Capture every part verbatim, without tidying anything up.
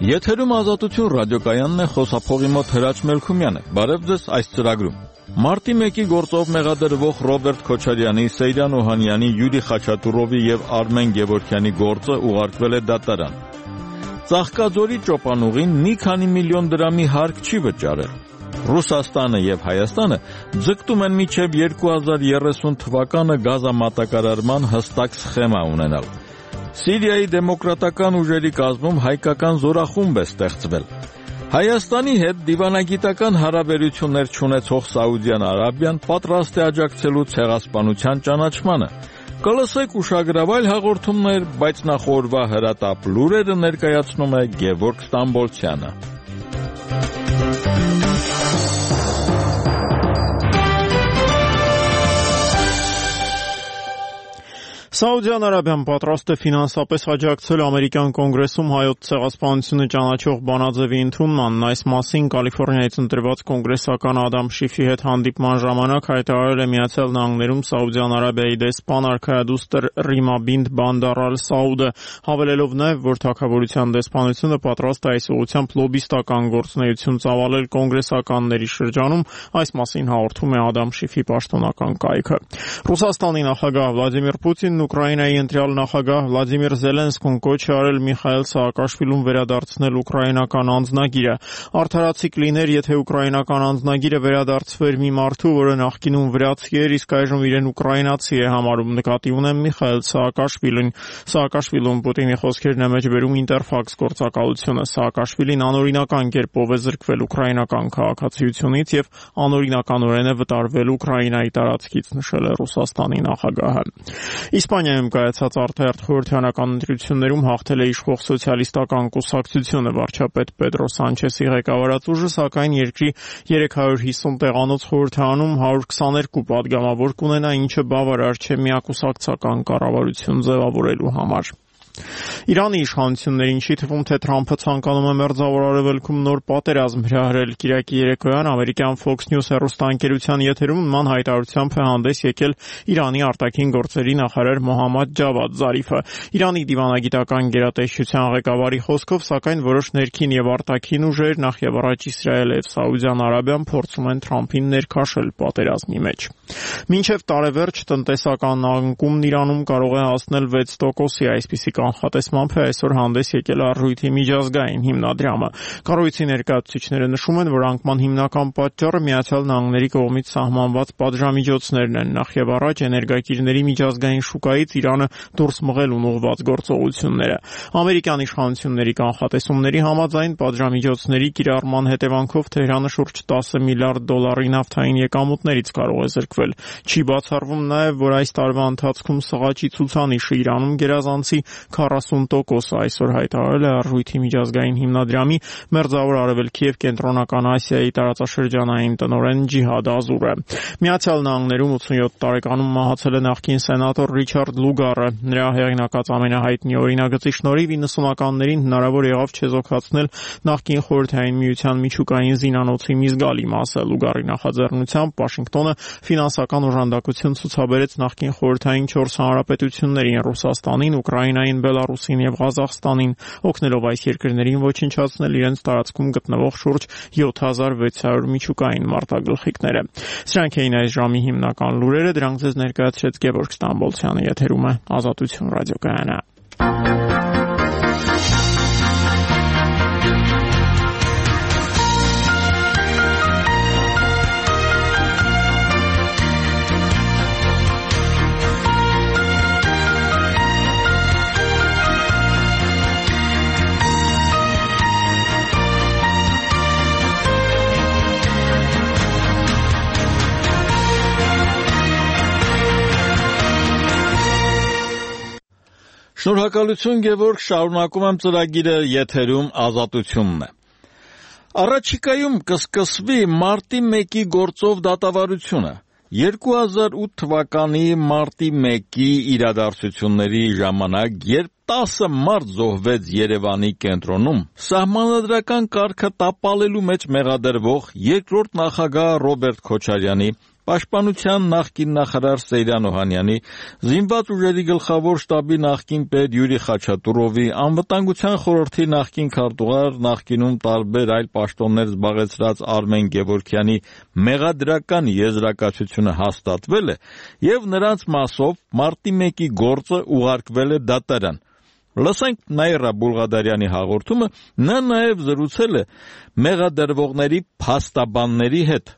Եթերում Ազատություն ռադիոկայանն է, խոսափողի մոտ Հրաչ Մելքումյանը։ Բարև ձեզ այս ծրագրում։ Մարտի մեկի գործով մեղադրվող Ռոբերտ Քոչարյանի, Սեյրան Օհանյանի, Յուրի Խաչատուրովի եւ Արմեն Գևորգյանի գործը ուղարկվել է դատարան։ Ծաղկաձորի ճոպանուղին մի քանի միլիոն դրամի հարկ չի վճարել։ Ռուսաստանը եւ Հայաստանը ձգտում են մինչեւ երկու հազար երեսուն թվականը գազամատակարարման հստակ սխեմա ունենալ։ Սիրիայի դեմոկրատական ուժերի կազմում հայկական զորախումբ է ստեղծվել։ Հայաստանի հետ դիվանագիտական հարաբերություններ չունեցող Սաուդյան Արաբիան պատրաստ է աջակցելու ցեղասպանության ճանաչմանը։ Կլսեք ուշագրավ հաղորդումներ, բայց նախ օրվա հրատապ լուրերը ներկայացնում է Գևորգ Ստամբոլցյանը։ Սաուդյան Արաբիան պատրաստ է ֆինանսապես աջակցել ամերիկյան կոնգրեսում հայոց ցեղասպանությունը ճանաչող բանաձևի ընդունմանն։ Այս մասին Կալիֆոռնիայից ընտրված կոնգրեսական Ադամ Շիֆի հետ հանդիպման ժամանակ հայտարարել է Միացյալ Նահանգներում Սաուդյան Արաբիայի դեսպան արքայադուստր Ռիմա բինտ Բանդար ալ-Սաուդը, հավելելով նաև, որ թագավորության դեսպանությունը պատրաստ է այս ուղղությամբ լոբիստական գործունեություն ծավալել կոնգրեսականների շրջանում, այս մասին հաղորդում է Ադամ Շիֆի պաշտոնական կայքը։ Ռուսաստանի նախագահ Վլադիմիր Պուտինն Ուկրաինայի ընտրյալ նախագահ Վլադիմիր Զելենսկուն կոչ է արել Միխայիլ Սաակաշվիլուն վերադարձնել ուկրաինական անձնագիրը։ Արդարացի կլիներ, եթե ուկրաինական անձնագիրը վերադարձվեր մի մարդու, որը նախկինում վրացի էր, իսկ այժմ իրեն ուկրաինացի է համարում, նկատի ունեմ Միխայիլ Սաակաշվիլին։ Սաակաշվիլուն Պուտինի խոսքերն է մեջբերում Ինտերֆաքս գործակալությունը։ Սաակաշվիլին անօրինական կերպով է զրկվել ուկրաինական քաղաքացիությունից եւ անօրինականորեն է վտարվել Ուկրաինայի տարածքից, նշել է Ռուսաստանի նախագահը։ Իսպանիայում կայացած արտահերթ խորհրդարանական ընտրություններում հաղթել է իշխող սոցիալիստական կուսակցությունը։ Վարչապետ Պեդրո Սանչեսի ղեկավարած ուժը, սակայն երկրի երեք հարյուր հիսուն տեղանոց խորհրդարանում հարյուր քսաներկու պատգամավոր կունենա, ինչը բավարար չէ միակուսակցական կառավարություն ձևավորելու համար։ Իրանի իշխանություններին չի թվում, թե Թրամփը ցանկանում է Մերձավոր Արևելքում նոր պատերազմ հրահրել։ Կիրակի երեկոյան ամերիկյան Fox News հեռուստաընկերության եթերում նման հայտարարությամբ է հանդես եկել Իրանի արտաքին գործերի նախարար Մոհամմադ Ջավադ Զարիֆը։ Իրանի դիվանագիտական գերատեսչության ղեկավարի խոսքով, սակայն որոշ ներքին եւ արտաքին ուժեր, նախ եւ առաջ Իսրայելը եւ Սաուդյան Արաբիան, փորձում են Թրամփին ներքաշել պատերազմի մեջ։ Մինչեւ տարեվերջ տնտեսական անկումն Իրանում կարող է հասնել վեց տոկոսի, այսպիսի կանխատեսմամբ է այսօր հանդես եկել Առույթի միջազգային հիմնադրամը։ Կառույցի ներկայացուցիչները նշում են, որ անկման հիմնական պատճառը Միացյալ Նահանգների կողմից սահմանված պատժամիջոցներն են, նախ եւ առաջ էներգակիրների միջազգային շուկայից Իրանը դուրս մղելուն ուղղված գործողությունները։ Ամերիկյան իշխանությունների կանխատեսումների համաձայն պատժամիջոցների կիրառման հետևանքով Թեհրանը շուրջ տասը միլիարդ դոլարի նավթային եկամուտներից կարող է զրկվել։ Չի բացառվում նաև, որ այս տարվա ընթացքում սղաճի ցուցանիշը Իրանում գերազանցի քառասուն տոկոսը, այսօր հայտարարել է Առույթի միջազգային հիմնադրամի Մերձավոր Արևելքի եւ Կենտրոնական Ասիայի տարածաշրջանային տնօրեն Ջիհադ Ազուրը։ Միացյալ Նահանգներում ութսունյոթ տարեկանում մահացել է նախկին սենատոր Ռիչարդ Լուգարը։ Նրա հեղինակած ամենահայտնի օրինագծի շնորհիվ իննսունականներին հնարավոր եղավ չեզոքացնել նախկին Խորհրդային Միության միջուկային զինանոցի մի զգալի մասը։ Լուգարի նախաձեռնությամբ Վաշինգտոնը ֆինանսական օժանդակություն ցուցաբերեց նախկին Խորհրդային չորս հանրապետություններին՝ Ռուսաստանին, Ուկրաինային, Բելարուսին եւ Ղազախստանին, օգնելով այս երկրներին ոչնչացնել իրենց տարածքում գտնվող շուրջ յոթ հազար վեց հարյուր միջուկային մարտագլխիկները։ Սրանք էին այս ժամի հիմնական լուրերը, դրանք ձեզ ներկայացրեց Գևորգ Ստամբոլցյանը, եթերում է Ազատություն ռադիոկայանը։ Շնորհակալություն Գևորգ, շարունակում եմ ծրագիրը, եթերում Ազատությունն է։ Առաջիկայում կսկսվի մարտի մեկի գործով դատավարությունը։ երկու հազար ութ թվականի մարտի մեկի իրադարձությունների ժամանակ, երբ տասը մարդ զոհվեց Երևանի կենտրոնում, սահմանադրական կարգը տապալելու մեջ մեղադրվող երկրորդ նախագահ Ռոբերտ Քոչարյանի Պաշտպանության նախկին նախարար Սեյրան Օհանյանի, զինված ուժերի գլխավոր շտաբի նախկին պետ Յուրի Խաչատուրովի, անվտանգության խորհրդի նախկին քարտուղար, նախկինում տարբեր այլ պաշտոններ զբաղեցրած Արմեն Գևորգյանի մեղադրական եզրակացությունը հաստատվել է եւ նրանց մասով մարտի մեկի գործը ուղարկվել է դատարան։ Լսենք Նաիրա Բուլղադարյանի հաղորդումը, նա նաեւ զրուցել է մեղադրվողների փաստաբանների հետ։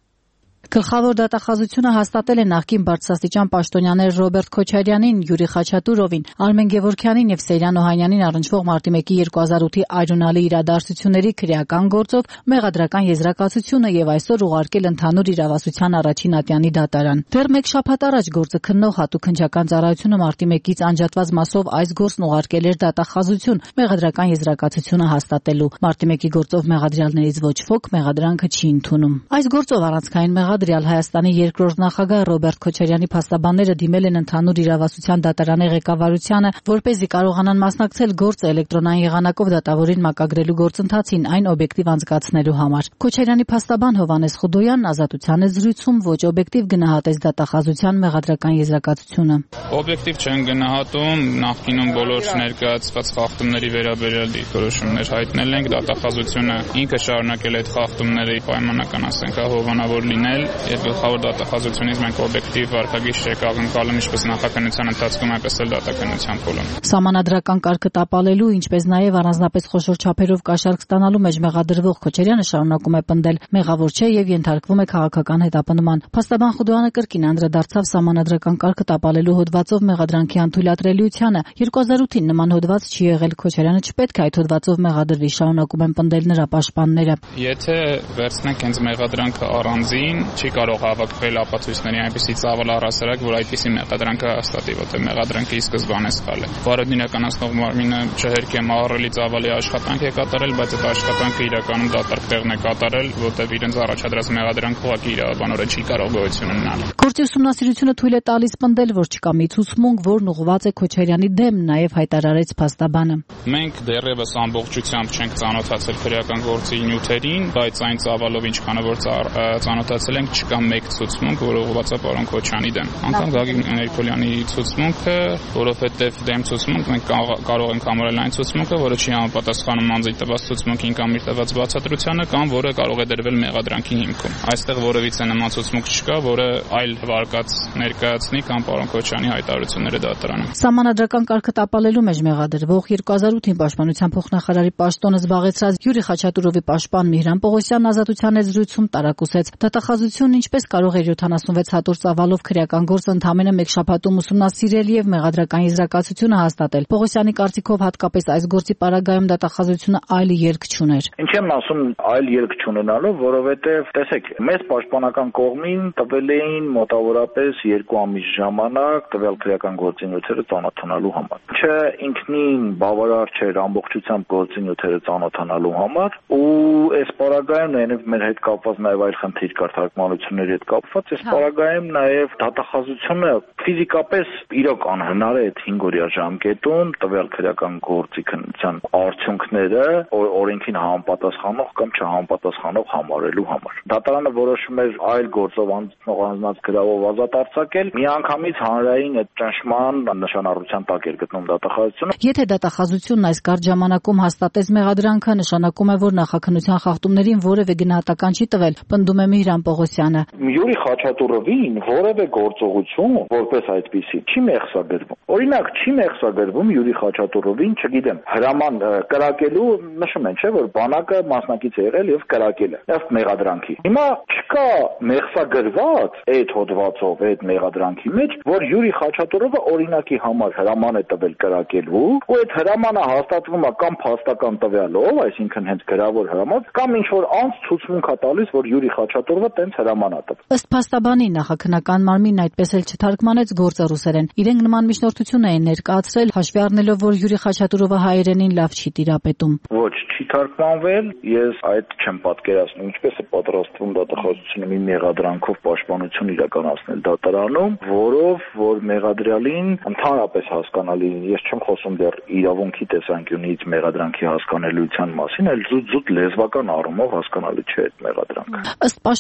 Գլխավոր դատախազությունը հաստատել է նախկին բարձրաստիճան պաշտոնյաներ Ռոբերտ Քոչարյանին, Յուրի Խաչատուրովին, Արմեն Գևորգյանին եւ Սեյրան Օհանյանին առնչվող մարտի մեկի երկու հազար ութի այրոնալի իրադարձությունների քրեական գործով մեղադրական եզրակացությունը եւ այսօր ուղարկել ընդհանուր իրավասության առաջին ատյանի դատարան։ Դեռ մեկ շաբաթ առաջ գործը քննող հատուկ հնչական ծառայությունը մարտի մեկից անջատված մասով այս գործն ուղարկել էր դատախազություն մեղադրական եզրակացությունը հաստատելու։ Մարտի մեկի գործով մեղադրյալներից ոչ ոք մեղադրանքը չի ընդունում։ Այս գործով առանցքային Մեղադրյալ Հայաստանի երկրորդ նախագահ Ռոբերտ Քոչարյանի փաստաբանները դիմել են ընդհանուր իրավասության դատարանի ղեկավարությանը, որպեսզի կարողանան մասնակցել գործը էլեկտրոնային եղանակով դատավորին մակագրելու գործընթացին այն օբյեկտիվ անցկացնելու համար։ Քոչարյանի փաստաբան Հովհաննես Խուդոյանն Ազատության է զրույցում ոչ օբյեկտիվ գնահատեց դատախազության մեղադրական եզրակացությունը։ Օբյեկտիվ չեն գնահատում, նախկինում բոլոր ներկայացված խախտումների վերաբերյալ դիրքորոշումներ հայտնել ենք, դատախազությունը ինքը շարունակել է այդ խախտումները պայմանական, ասենք, հովանավոր լինել։ Եվ գլխավոր դատախազությունից մենք օբյեկտիվ վարքագիծ չենք ակնկալում ինչպես նախաքննության ընթացքում, այնպես էլ դատաքննության փուլում։ Սահմանադրական կարգը տապալելու, ինչպես նաև առանձնապես խոշոր չափերով կաշառք ստանալու մեջ մեղադրվող Քոչարյանը շարունակում է պնդել, մեղավոր չէ եւ ենթարկվում է քաղաքական հետապնդման։ Փաստաբան Խուդոյանը կրկին անդրադարձավ սահմանադրական կարգը տապալելու հոդվածով մեղադրանքի անթույլատրելիությանը։ երկու հազար ութին նման հոդված չի եղել, Քոչարյանը չպետք է այդ հոդվածով մեղադրվի, շարունակում են պնդել նրա պաշտպանները։ Եթե վերցնենք հենց մեղադրանքը առանձին, չի կարող հավաքվել ապացույցների այնպիսի ծավալ առհասարակ, որ այդպիսի մեղադրանքը հաստատի, որտեղ մեղադրանքը ի սկզբանե սխալ է։ Վարորդն իրականացնող մարմինը չհերք է մահառելի ծավալի աշխատանք է կատարել, բայց այդ աշխատանքը իրականում դատարկ տեղն է կատարել, որտեղ իրենց առաջադրած մեղադրանքը ուղղակի իրավաբանորեն չի կարող գոյություն ունենալ։ Գործի ուսումնասիրությունը թույլ է տալիս պնդել, որ չկա մի ցուցմունք, որն ուղղված է Քոչարյանի դեմ, նաև հայտարարեց փաստաբանը։ Մենք դեռևս ամբողջությամբ չենք ծանոթացել քրեական գործի նյութերին, բայց այն ծավալով ինչքանով որ ծանոթացել ենք, չկա մեկ ցուցմունք, որը ուղղված է պարոն Քոչարյանի դեմ։ Անկամ Գագիկ Ներքոլյանի ցուցմունքը, որովհետև դեմ ցուցմունք մենք կարող ենք համարել այն ցուցմունքը, որը չի համապատասխանում անձի տված ցուցմունքին կամ իր տված բացատրությանը, կամ որը կարող է դրվել մեղադրանքի հիմքում։ Այստեղ որևիցե նման ցուցմունք չկա, որը այլ վարկած ներկայացնի կամ պարոն Քոչարյանի հայտարարությունները դատարանում։ Սահմանադրական կարգը տապալելու մեջ մեղադրվող երկու հազար ութին պաշտպանության փոխնախարարի պաշտոնը զբաղեցրած Յուրի Խաչատուրովի պաշտպան Միհրան Պողոսյանն Ազատության զրույցում տարակուսեց. Դատախազությունն ինչպես կարող է յոթանասունվեց հատուր ծավալով քրեական գործ ընդամենը մեկ շաբաթում ուսումնասիրել եւ մեղադրական եզրակացությունը հաստատել։ Պողոսյանի կարծիքով հատկապես այս գործի պարագայում դատախազությունը այլ երկ չուներ։ Ինչ եմ ասում այլ երկ չունենալով, որովհետեւ տեսեք, մեծ պաշտպանական կողմին տվել էին մոտավորապես երկու ամիս ժամանակ տվյալ քրեական գործի նյութերը ծանոթանալու համար։ Չէ, ինքնին բավարար չէր ամբողջությամբ գործի նյութերը ծանոթանալու համար, ու այս պարագայում նաեւ մեր հետ կապված նաեւ այլ խնդիր կար թարգմանությունների հետ կապված, այս պարագայում նաեւ դատախազությունը ֆիզիկապես իրոք անհնար է այդ հինգ օրյա ժամկետում տվյալ քրեական գործի քննության արդյունքները օրենքին համապատասխանող կամ չհամապատասխանող համարելու համար։ Դատարանը որոշում էր այլ գործով անցնող անձնանց գրավով ազատ արձակել, միանգամից հանրային այդ ճնշման նշանառության տակ էր գտնում դատախազությունը։ Եթե դատախազությունն այս կարճ ժամանակում հաստատեց մեղադրանքը, նշանակում է, որ նախաքննության խախտումներին որևէ գնահատական չի տվել, պնդում է Միհրան Պողոսյանը։ Յուրի Խաչատուրովին որևէ գործողություն որպես այդպիսի չի մեղսագրվում։ Օրինակ, չի մեղսագրվում Յուրի Խաչատուրովին, չգիտեմ, հրաման կրակելու, նշում են, չէ, որ բանակը մասնակից է եղել եւ կրակել է ըստ մեղադրանքի։ Հիմա չկա մեղսագրված այդ հոդվածով, այդ մեղադրանքի մեջ, որ Յուրի Խաչատուրովը օրինակի համար հրաման է տվել կրակելու, ու այդ հրամանը հաստատվում է կամ փաստական տվյալով, այսինքն հենց գրավոր հրաման, կամ ինչ որ անց ցուցմունք է տալիս, որ Յուրի Խաչատուրովը տենց հրաման է տվել։ Ըստ փաստաբանի նախաքննական մարմինն այդպես էլ չթարգմանեց գործը ռուսերեն։ Իրենք նման միջնորդություն էին ներկայացրել, հաշվի առնելով, որ Յուրի Խաչատուրովը հայերենին լավ չի տիրապետում։ Ոչ, չի թարգմանվել, ես այդ չեմ պատկերացնում, ինչպես է պատրաստվում դատախազությունը մի մեղադրանքով պաշտպանություն իրականացնել դատարանում, որով որ մեղադրյալին ընդհանրապես հասկանալի, ես չեմ խոսում դեռ իրավունքի տեսանկյունից մեղադրանքի հասկանալիության մասին, այլ զուտ-զուտ լեզվական առումով հասկանալի չէ այդ մեղադրանքը։ Ըստ պաշտպանի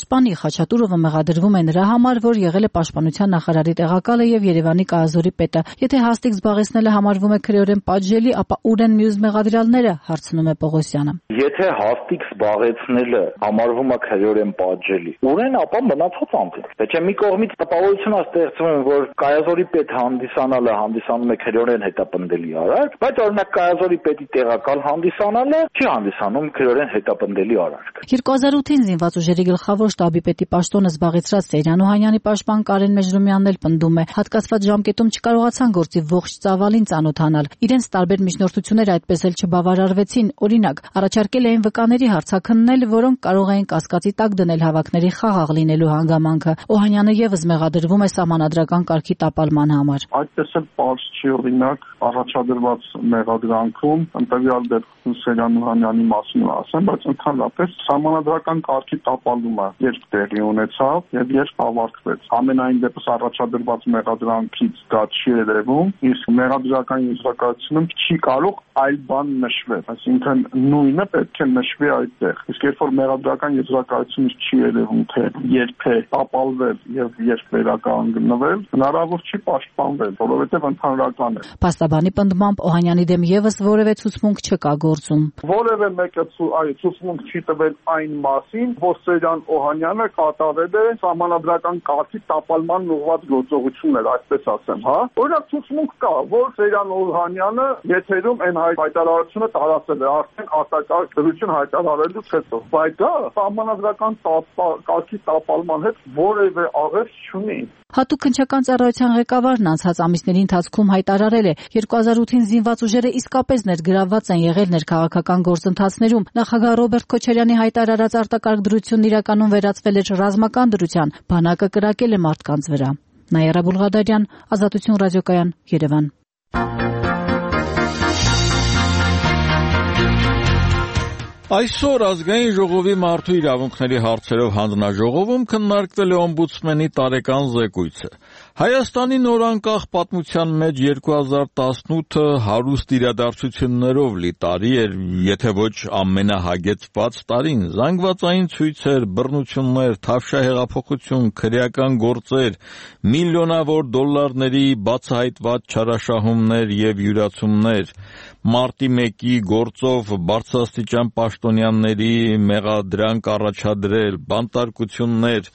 Խաչատուրովը մեղադրվում է նրա համար, որ եղել է պաշտպանության նախարարի տեղակալը եւ Երևանի կայազորի պետը։ Եթե հաստիկ զբաղեցնելը համարվում է քրեորեն պատժելի, ապա ուր են մյուս մեղադրյալները, հարցնում է Պողոսյանը։ Եթե հաստիկ զբաղեցնելը համարվում է քրեորեն պատժելի, ուր են ապա մնացած անձինք։ Դե մի կողմից տպավորություն է ստեղծվում, որ կայազորի պետ հանդիսանալը հանդիսանում է քրեորեն հետապնդելի արարք, բայց օրինակ կայազորի պետի տեղակալ հանդիսանալը չի հանդիսանում քրեորեն հետապնդելի արարք։ երկու հազար ութին զինված ուժերի գլխավոր շտաբի պետի պաշտոնը զբաղեցրած Սեյրան Օհանյանի պաշտպան Կարեն Մեջրումյանն էլ պնդում է, հատկացված ժամկետում չկարողացան գործի ողջ ծավալին ծանոթանալ։ Իրենց տարբեր միջնորդությունները այդպես էլ չբավարարվեցին։ Օրինակ, առաջարկել էին վկաների հարցաքննել, որոնք կարող էին կասկածի տակ դնել հավաքների խաղաղ լինելու հանգամանքը։ Օհանյանը եւս մեղադրվում է սահմանադրական կարգի տապալման համար։ Այդպես էլ պարզ չի, օրինակ, առաջադրված մեղադրանքում ընտրյալ դեպքում Սեյրան Օհանյանի մասին ասեմ, բայց ընդհանրապես սահմանադրական կարգի տապալումը երբ տեղի ունեցավ եւ երբ ավարտվեց։ Ամենայն դեպս առաջադրված մեղադրանքից դա չի երևում, իսկ մեղադրական եզրակացությունում չի կարող այլ բան նշվել, այսինքն նույնը պետք է նշվի այդտեղ։ Իսկ երբ որ մեղադրական եզրակացությունից չի երևում, թե երբ է տապալվել եւ երբ վերականգնվել, հնարավոր չի պաշտպանվել, որովհետեւ ընդհանրական է։ Փաստաբանի պնդմամբ Օհանյանի դեմ եւս որևէ ցուցմունք չկա գործում։ Որևէ մեկը այ ցուցմունք չի տվել այն մասին, որ Սեյրան Օհանյանը կատարել է սահմանադրական կարգի տապալման ուղղված գործողություններ, այսպես ասեմ, հա։ Օրինակ ցուցմունք կա, որ Սեյրան Օհանյանը եթերում այն հայտարարությունը տարածել է արդեն արտակարգ դրություն հայտարարելուց հետո, բայց դա սահմանադրական կարգի տապալման հետ որևէ աղերս չունի։ Հատուկ քննչական ծառայության ղեկավարն անցած ամիսների ընթացքում հայտարարել է, երկու հազար ութին զինված ուժերը իսկապես ներգրավված են եղել ներքաղաքական գործընթացներում։ Նախագահ Ռոբերտ Քոչարյանի հայտարարած արտակարգ դրությունն իրականում վերածվել էր ռազմական դրության, բանակը կրակել է մարդկանց վրա։ Նաիրա Բուլղադարյան, Ազատություն ռադիոկայան, Երևան։ Այսօր ազգային ժողովի մարդու իրավունքների հարցերով հանձնաժողովում քննարկվել է օմբուդսմենի տարեկան զեկույցը։ Հայաստանի նորանկախ պատմության մեջ երկու հազար տասնութը հարուստ իրադարձություններով լի տարի էր, եթե ոչ ամենահագեցված տարին։ Զանգվածային ցույցեր, բռնություններ, Թավշյա հեղափոխություն, քրեական գործեր, միլիոնավոր դոլարների բացահայտված չարաշահումներ եւ յուրացումներ, մարտի մեկի գործով բարձրաստիճան պաշտոնյաների մեղադրանք առաջադրել, բանտարկություններ։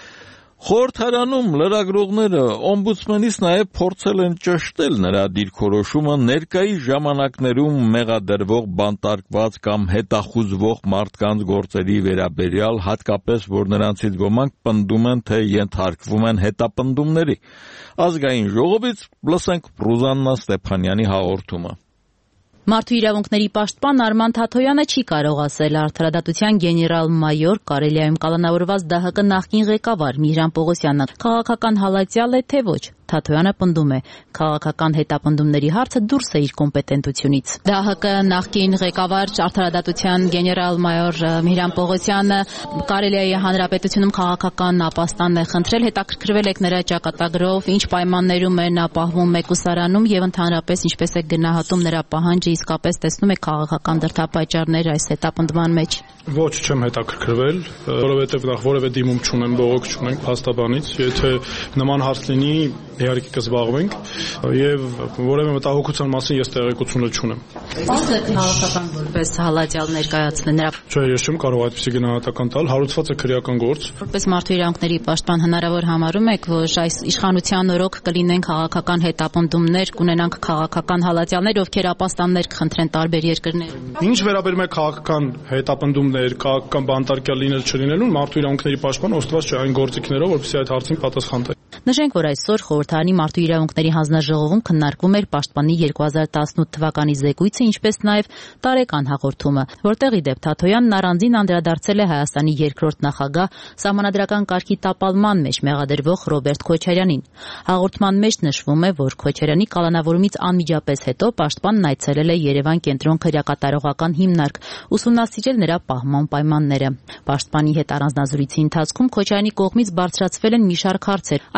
Խորհրդարանում լրագրողները օմբուդսմենից նաև փորձել են ճշտել նրա դիրքորոշումը ներկայիս ժամանակներում մեղադրվող բանտարկված կամ հետախուզվող մարդկանց գործերի վերաբերյալ, հատկապես որ նրանցից ոմանք պնդում են, թե ենթարկվում են հետապնդումների։ Ազգային ժողովից լսենք Ռուզաննա Ստեփանյանի հաղորդումը։ Մարդու իրավունքների պաշտպան Արման Թաթոյանը չի կարող ասել արդարադատության գեներալ-մայոր Կարելիայում կալանավորված ԴՀԿ նախկին ղեկավար Միհրան Պողոսյանը քաղաքական հալածյալ է, թե ոչ։ Թաթոյանը պնդում է, քաղաքական հետապնդումների հարցը դուրս է իր կոմպետենտությունից։ ԴՀԿ նախկին ղեկավար արդարադատության գեներալ-մայոր Միհրան Պողոսյանը Կարելիայի հանրապետությունում քաղաքական ապաստան է խնդրել, հետաքրքրվել եք նրա ճակատագրով, ինչ պայմաններում է նա պահվում մեկուսարանում եւ ընդհանրապես ինչպես է գնահատում նրա պահանջը, իսկապես տեսնում եք քաղաքական դրդապատճառներ այս հետապնդման մեջ։ Ոչ, չեմ հետաքրքրվել, որովհետեւ նախ որևէ դիմում չունեմ, բողոք չունենք փաստաբանից, եթե նման հարց լինի, իհարկե կզբաղվենք եւ որևէ մտահոգության մասին ես տեղեկությունը չունեմ։ Ո՞նց է քաղաքական որպես հալածյալ ներկայացնել նրա։ Չէ, ես չեմ կարող այդպեսի գնահատական տալ, հարուցված է քրեական գործ։ Որպես մարդու իրավունքների պաշտպան հնարավոր համարում եք, որ այս իշխանության օրոք կլինեն քաղաքական հետապնդումներ, կունենանք քաղաքական հալածյալներ, ովքեր ապաստաններ կխնդրեն տարբեր երկրներում։ Ինչ վերաբերում է քաղաքական հետապնդումներ, քաղաքական բանտարկյալ լինել չլինելուն, մարդու իրավունքների պաշտպան օժտված չէ այն գործիքներով, որպեսզի այդ հարցին պատասխան տա։ Նշենք, որ այսօր Խորհրդարանի մարդու իրավունքների հանձնաժողովում քննարկվում էր պաշտպանի երկու հազար տասնութ թվականի զեկույցը, ինչպես նաև տարեկան հաղորդումը, որտեղ ի դեպ Թաթոյանն առանձին անդրադարձել է Հայաստանի երկրորդ նախագահ սահմանադրական կարգի տապալման մեջ մեղադրվող Ռոբերտ Քոչարյանին։ Հաղորդման մեջ նշվում է, որ Քոչարյանի կալանավորումից անմիջապես հետո պաշտպանն այցելել է Երևան կենտրոն քրեակատարողական հիմնարկ, ուսումնասիրել նրա պահման պայմանները։ Պաշտպանի հետ առանձնազրույցի ընթացքում Քոչարյանի կողմից բարձրացվել են մի շարք հարցեր։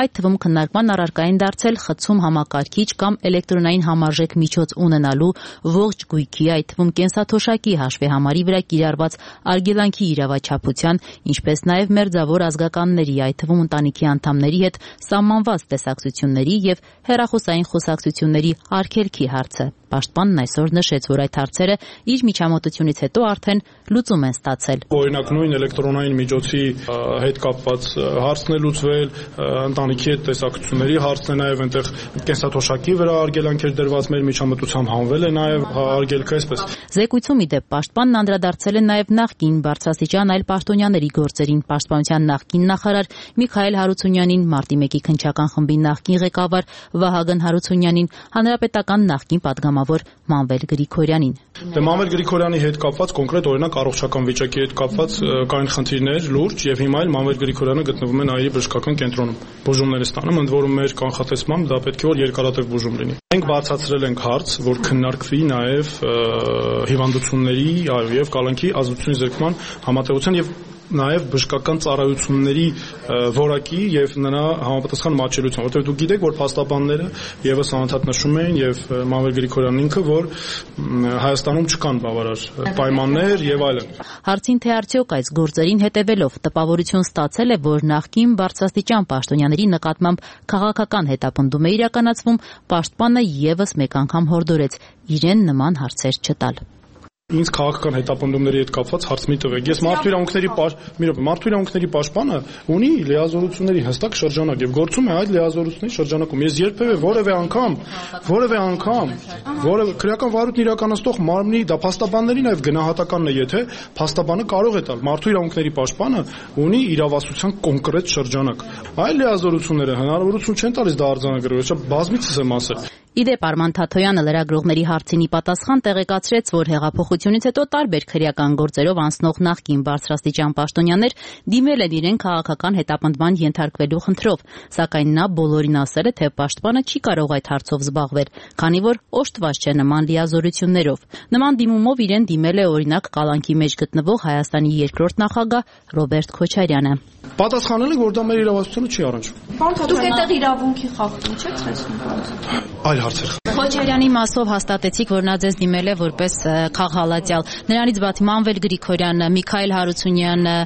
այդ թվում քննարկման առարկային դարձել խցում համակարգիչ կամ էլեկտրոնային համարժեք միջոց ունենալու ողջ գույքի, այդ թվում կենսաթոշակի հաշվեհամարի վրա կիրառված արգելանքի իրավաչափության, ինչպես նաև մերձավոր ազգականների, այդ թվում ընտանիքի անդամների հետ սահմանված տեսակցությունների եւ հեռախոսային խոսակցությունների արգելքի հարցը։ Պաշտպանն այսօր նշեց, որ այդ հարցերը իր միջամտությունից հետո արդեն լուծում են ստացել։ Օրինակ նույն էլեկտրոնային միջոցի հետ կապված հարցն է լուծվել, ընտանիքի հետ տեսակցությունների հարցն է, նաև այնտեղ կենսաթոշակի վրա արգելանքեր դրված մեր միջամտությամբ հանվել է նաև արգելքը, այսպես։ Զեկույցում ի դեպ պաշտպանն անդրադարձել է նաև նախկին բարձրաստիճան այլ պաշտոնյաների գործերին, պաշտպանության նախկին նախարար Միքայել Հարությունյանին, Մարտի մեկի քննչական խմբի նախկին ղեկավար Վահագն Հարությունյանին, հանրապետական նախկին պատգամավոր Մանվել Գրիգորյանին։ Դե Մանվել Գրիգորյանի հետ կապված կոնկրետ օրինակ առողջական վիճակի հետ կապված կային խնդիրներ լուրջ եւ հիմա էլ Մանվել Գրիգորյանը գտնվում է Նաիրի բժշկական կենտրոնում։ Բուժումներ է ստանում, ընդ որում մեր կանխատեսմամբ դա պետք է որ երկարատև բուժում լինի։ Մենք բարձրացրել ենք հարց, որ քննարկվի նաեւ հիվանդությունների եւ կալանքի ազդեցությունների զերկման համատեղության եւ նաև բժշկական ծառայությունների որակի եւ նրա համապատասխան մատչելիության, որտեղ դուք գիտեք, որ փաստաբանները եւս անընդհատ նշում էին եւ Մանվել Գրիգորյանն ինքը, որ Հայաստանում չկան բավարար պայմաններ եւ այլն։ Հարցին թե արդյոք այս գործերին հետևելով տպավորություն ստացել է, որ նախկին բարձրաստիճան պաշտոնյաների նկատմամբ քաղաքական հետապնդում է իրականացվում, պաշտպանը եւս մեկ անգամ հորդորեց իրեն նման հարցեր չտալ։ Ինձ քաղաքական հետապնդումների հետ կապված հարց մի տվեք։ Ես մարդու իրավունքների մի րոպե, մարդու իրավունքների պաշտպանը ունի լիազորությունների հստակ շրջանակ եւ գործում է այդ լիազորությունների շրջանակում։ Ես երբեւե որևէ անգամ, որևէ անգամ, որևէ քրեական վարույթն իրականացնող մարմնի դա փաստաբանների նաեւ գնահատականն է, եթե փաստաբանը կարող է տալ։ Մարդու իրավունքների պաշտպանը ունի իրավասության կոնկրետ շրջանակ։ Այլ լիազորությունները հնարավորություն չեն տալիս դա արձանագրել, ես բազմիցս եմ ասել։ Իդեպ Արման Թաթոյանը լրագրողների հարցինի պատասխան տեղեկացրեց, որ հեղափոխությունից հետո տարբեր քրեական գործերով անցնող նախկին բարձրաստիճան պաշտոնյաներ դիմել են իրեն քաղաքական հետապնդման ենթարկվելու խնդրով, սակայն նա բոլորին ասել է, թե պաշտպանը չի կարող այդ հարցով զբաղվել, քանի որ օժտված չէ նման լիազորություններով։ Նման դիմումով իրեն դիմել է օրինակ կալանքի մեջ գտնվող Հայաստանի երկրորդ նախագահ Ռոբերտ Քոչարյանը։ Պատասխանել է, որ դա մեր իրավասությունը չի առնչվում։ Դուք այդտեղ իրավունքի խախտում չեք տեսնում։ Այլ հարցեր։ Քոչարյանի մասով հաստատեցիք, որ նա ձեզ դիմել է որպես խաղաղալացյալ։ Նրանից բացի Մանվել Գրիգորյանը, Միքայել Հարությունյանը,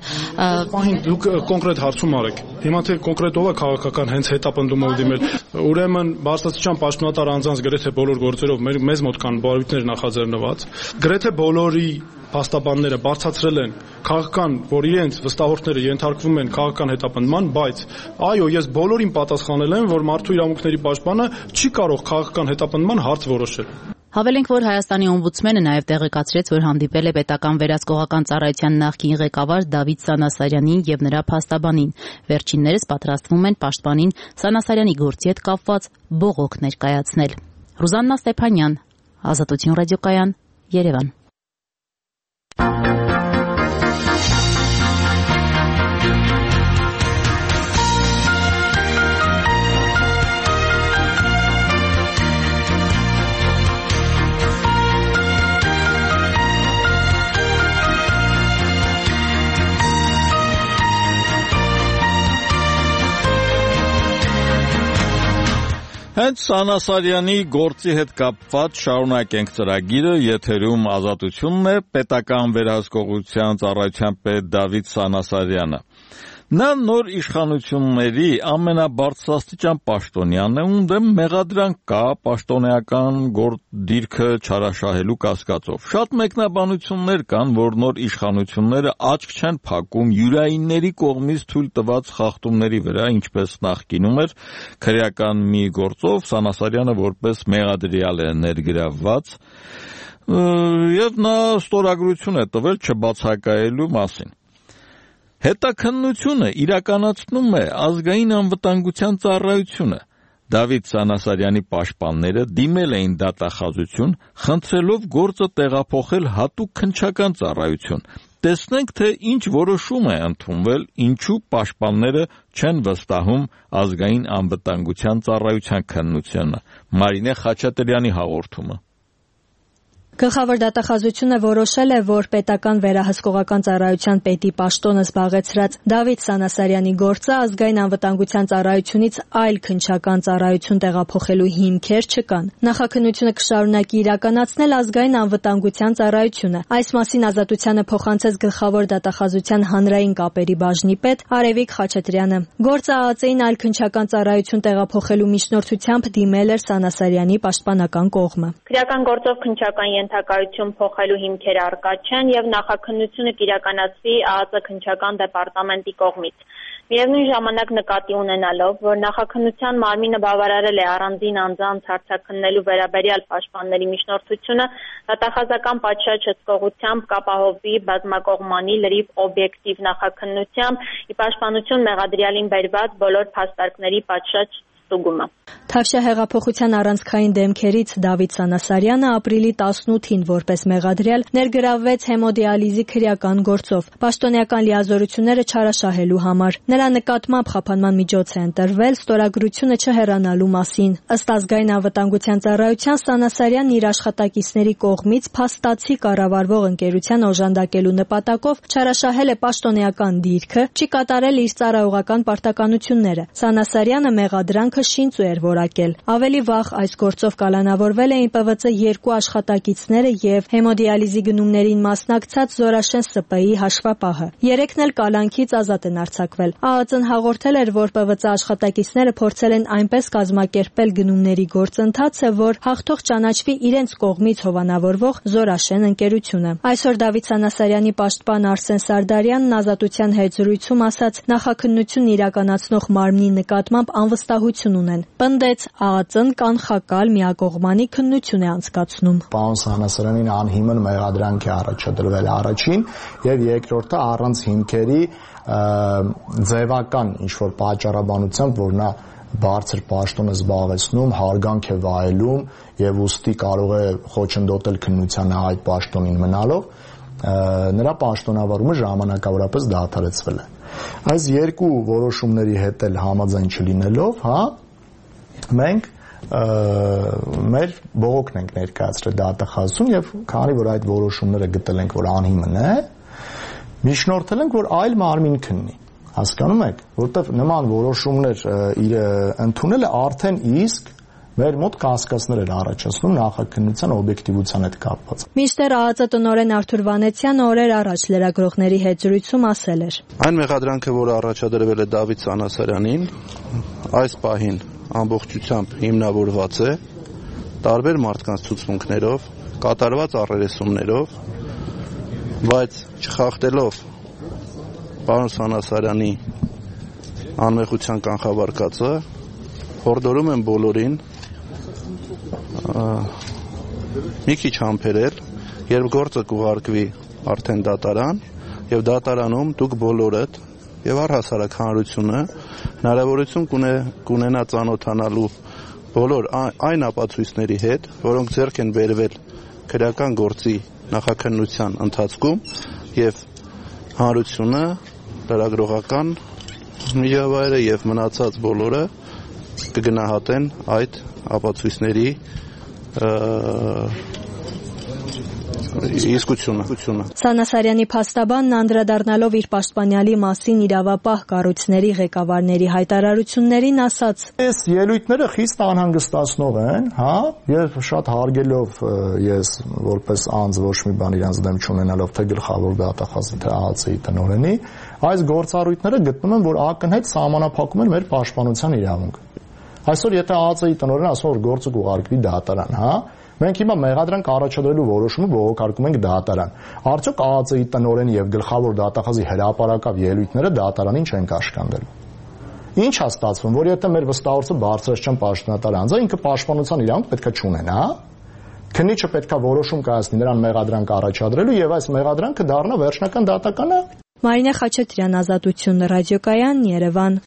դուք կոնկրետ հարցում արեք։ Հիմա թե կոնկրետ ով է քաղաքական հենց հետապնդումով դիմել։ Ուրեմն բարձրաստիճան պաշտոնատար անձանց գրեթե բոլոր գործերով մեր մեզ մոտ կան բարույթներ նախաձեռնված։ Գրեթե բոլորի փաստաբանները բարձրացրել են քաղաքական, որ իրենց վստահորդները ենթարկվում են քաղաքական հետապնդման, բայց այո, ես բոլորին պատասխանել եմ, որ մարդու իրավունքների պաշտպանը չի կարող քաղաքական հետապնդման հարց որոշել։ Հավելենք, որ Հայաստանի օմբուդսմենը նաև տեղեկացրեց, որ հանդիպել է պետական վերահսկողական ծառայության նախկին ղեկավար Դավիթ Սանասարյանին եւ նրա փաստաբանին։ Վերջիններս պատրաստվում են պաշտպանին Սանասարյանի գործի հետ կապված բողոք ներկայացնել։ Ռուզաննա Ստեփանյան, Ազատություն ռադիոկայան, Երևան։ Հենց Սանասարյանի գործի հետ կապված շարունակենք ծրագիրը, եթերում Ազատությունն է, պետական վերահսկողության ծառայության պետ Դավիթ Սանասարյանը։ Նա նոր իշխանությունների ամենաբարձրաստիճան պաշտոնյանն է, ում մեղադրանք կա պաշտոնեական դիրքը չարաշահելու կասկածով։ Շատ մեկնաբանություններ կան, որ նոր իշխանությունները աչք չեն փակում յուրայինների կողմից թույլ տված խախտումների վրա, ինչպես նախկինում էր քրեական մի գործով Սանասարյանը որպես մեղադրյալ է ներգրավված, եւ նա ստորագրություն է տվել չբացակայելու մասին։ Հետաքննությունը իրականացնում է ազգային անվտանգության ծառայությունը։ Դավիթ Սանասարյանի պաշտպանները դիմել էին դատախազություն, խնդրելով գործը տեղափոխել հատուկ քննչական ծառայություն։ Տեսնենք, թե ինչ որոշում է ընդունվել, ինչու պաշտպանները չեն վստահում ազգային անվտանգության ծառայության քննությունը։ Մարինե Խաչատրյանի հաղորդումը։ Գլխավոր դատախազությունը որոշել է, որ պետական վերահսկողական ծառայության պետի պաշտոնը զբաղեցրած Դավիթ Սանասարյանի գործը ազգային անվտանգության ծառայությունից այլ քննչական ծառայություն տեղափոխելու հիմքեր չկան։ Նախաքննությունը կշարունակի իրականացնել ազգային անվտանգության ծառայությունը։ Այս մասին Ազատությանը փոխանցեց գլխավոր դատախազության հանրային կապերի բաժնի պետ Արևիկ Խաչատրյանը։ Գործը ԱԱԾ-ին այլ քննչական ծառայություն տեղափոխելու միջնորդությամբ դիմել էր Սանասարյանի պաշտպանական կողմը։ Քրեական գործով քննչական ենթակայություն փոխելու հիմքեր առկա չեն եւ նախաքննությունը կիրականացվի ԱԱԾ քննչական դեպարտամենտի կողմից։ Միևնույն ժամանակ նկատի ունենալով, որ նախաքննության մարմինը բավարարել է առանձին անձանց հարցաքննելու վերաբերյալ պաշտպանների միջնորդությունը, դատախազական պատշաճ հսկողությամբ կապահովվի բազմակողմանի լրիվ օբյեկտիվ նախաքննությամբ, ի պաշտպանություն մեղադրյալին բերված բոլոր փաստարկների պատշաճ ստուգումը։ Թավշյա հեղափոխության առանցքային դեմքերից Դավիթ Սանասարյանը ապրիլի տասնութին որպես մեղադրյալ ներգրավվեց հեմոդիալիզի քրեական գործով պաշտոնեական լիազորությունները չարաշահելու համար։ Նրա նկատմամբ խափանման միջոց է ընտրվել ստորագրությունը չհեռանալու մասին։ Ըստ ազգային անվտանգության ծառայության Սանասարյանն իր աշխատակիցների կողմից փաստացի կառավարվող ընկերության օժանդակելու նպատակով չարաշահել է պաշտոնեական դիրքը, չի կատարել իր ծառայողական պարտականությունները։ Սանասարյանը մեղադրանքը շինծու էր որակել։ Ավելի վաղ այս գործով կալանավորվել էին Պ V C երկու աշխատակիցները եւ հեմոդիալիզի գնումներին մասնակցած Զորաշեն Ս Պ-ի հաշվապահը։ Երեքն էլ կալանքից ազատ են արձակվել։ ԱԱԾ-ն հաղորդել էր, որ Պ V C աշխատակիցները փորձել են այնպես կազմակերպել գնումների գործընթացը, որ հաղթող ճանաչվի իրենց կողմից հովանավորվող Զորաշեն ընկերությունը։ Այսօր Դավիթ Սանասարյանի պաշտպան Արսեն Սարդարյանն Ազատության հետ զրույցում ասաց, նախաքննությունն իրականացնող մարմնի նկատմամբ անվստահություն ունեն։ Պնդեց, ԱԱԾ-ն կանխակալ միակողմանի քննություն է անցկացնում։ Պարոն Սանասարյանին անհիմն մեղադրանք է առաջադրվել առաջին եւ երկրորդը առանց հիմքերի ձևական ինչ-որ պատճառաբանությամբ, որ նա բարձր պաշտոն է զբաղեցնում, հարգանք է վայելում եւ ուստի կարող է խոչընդոտել քննությանը այդ պաշտոնին մնալով, նրա պաշտոնավարումը ժամանակավորապես դադարեցվել է։ Այս երկու որոշումների հետ էլ համաձայն չլինելով, հա, մենք մեր բողոքն ենք ներկայացրել դատախազություն եւ քանի որ այդ որոշումները գտել ենք, որ անհիմն է, միջնորդել ենք, որ այլ մարմին քննի։ Հասկանում եք, որտեվ նման որոշումներ իր ընդունելը արդեն իսկ մեր մոտ կասկածներ էր առաջացնում նախաքննության օբյեկտիվության հետ կապված։ Մինչդեռ ԱԱԾ տնօրեն Արթուր Վանեցյանը օրեր առաջ լրագրողների հետ զրույցում ասել էր. Այն մեղադրանքը, որը առաջադրվել է Դավիթ Սանասարյանին, այս պահին ամբողջությամբ հիմնավորված է տարբեր մարդկանց ցուցմունքներով, կատարված առերեսումներով, բայց չխախտելով պարոն Սանասարյանի անմեղության կանխավարկածը, հորդորում եմ բոլորին մի քիչ համբերել, երբ գործը կուղարկվի արդեն դատարան, եւ դատարանում դուք բոլորդ եւ առհասարակ հանրությունը հնարավորություն կունենա ծանոթանալու բոլոր այն ապացույցների հետ, որոնք ձեռք են բերվել քրեական գործի նախաքննության ընթացքում եւ հանրությունը, լրագրողական միջավայրը եւ մնացած բոլորը կգնահատեն այդ ապացույցների իսկությունը։ Սանասարյանի փաստաբանն անդրադառնալով իր պաշտպանյալի մասին իրավապահ կառույցների ղեկավարների հայտարարություններին ասաց. Այս ելույթները խիստ անհանգստացնող են, հա, եւ շատ հարգելով ես որպես անձ ոչ մի բան իրանց դեմ չունենալով թե գլխավոր դատախազի թե ԱԱԾ-ի տնօրենի, այս գործառույթները գտնում եմ, որ ակնհայտ սահմանափակում են մեր պաշտպանության իրավունքը։ Այսօր եթե ԱԱԾ-ի տնօրենը ասում որ գործը կուղարկվի դատարան, հա, մենք հիմա մեղադրանք առաջադրելու որոշումը բողոքարկում ենք դատարան։ Արդյոք ԱԱԾ-ի տնօրենի եւ գլխավոր դատախազի հրապարակավ ելույթները դատարանին չեն կաշկանդելու։ Ինչ է ստացվում, որ եթե մեր վստահորդը բարձրաստիճան պաշտոնատար անձ է, ինքը պաշտպանության իրավունք պետք է չունենա, հա։ Քննիչը պետք է որոշում կայացնի նրան մեղադրանք առաջադրելու եւ այս մեղադրանքը դառնա վերջնական դատականը։ Մարինե Խաչատրյան, Ազատություն, ռադիոկայան, Երևան։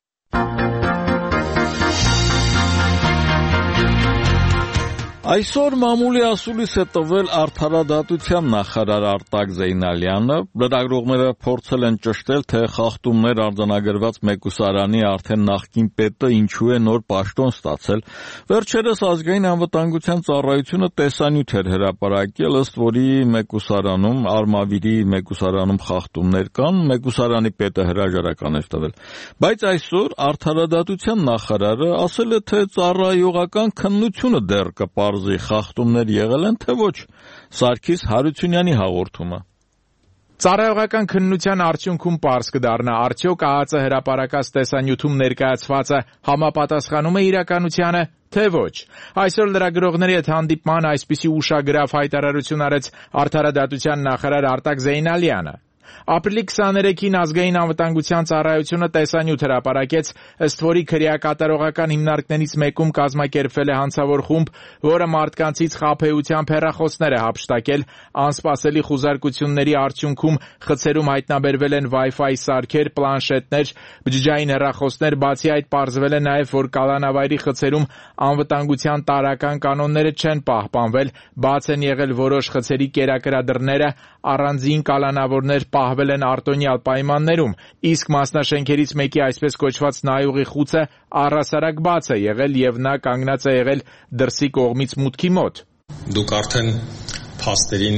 Այսօր մամուլի ասուլիս է տվել արդարադատության նախարար Արտակ Զեյնալյանը, լրագրողները փորձել են ճշտել, թե խախտումներ արձանագրված մեկուսարանի արդեն նախկին պետը ինչու է նոր պաշտոն ստացել։ Վերջերս ազգային անվտանգության ծառայությունը տեսանյութ էր հրապարակել, ըստ որի մեկուսարանում, Արմավիրի մեկուսարանում խախտումներ կան, մեկուսարանի պետը հրաժարական էր տվել։ Բայց այսօր արդարադատության նախարարը ասել է, թե ծառայողական քննությունը դեռ կպա խախտումներ եղել են, թե ոչ։ Սարգիս Հարությունյանի հաղորդումը։ Ծառայողական քննության արդյունքում պարզ կդառնա, արդյոք ԱԱԾ հրապարակած տեսանյութում ներկայացվածը համապատասխանում է իրականությանը, թե ոչ։ Այսօր լրագրողների հետ հանդիպման այսպիսի ուշագրավ հայտարարություն արեց արդարադատության նախարար Արտակ Զեյնալյանը։ Ապրիլի քսաներեքին ազգային անվտանգության ծառայությունը տեսանյութ հրապարակեց, ըստ որի քրեակատարողական հիմնարկներից մեկում կազմակերպվել է հանցավոր խումբ, որը մարդկանցից խաբեությամբ հեռախոսներ է հափշտակել, անսպասելի խուզարկությունների արդյունքում խցերում հայտնաբերվել են Wi-Fi սարքեր, պլանշետներ, բջջային հեռախոսներ, բացի այդ պարզվել է նաև, որ կալանավայրի խցերում անվտանգության տարրական կանոնները չեն պահպանվել, բաց են եղել որոշ խցերի կերակրադրները, առանձին կալանավորներ պահվել են արտոնյալ պայմաններում, իսկ մասնաշենքերից մեկի այսպես կոչված նայողի խուցը առհասարակ բաց է եղել եւ նա կանգնած է եղել դրսի կողմից մուտքի մոտ։ Դուք արդեն փաստերին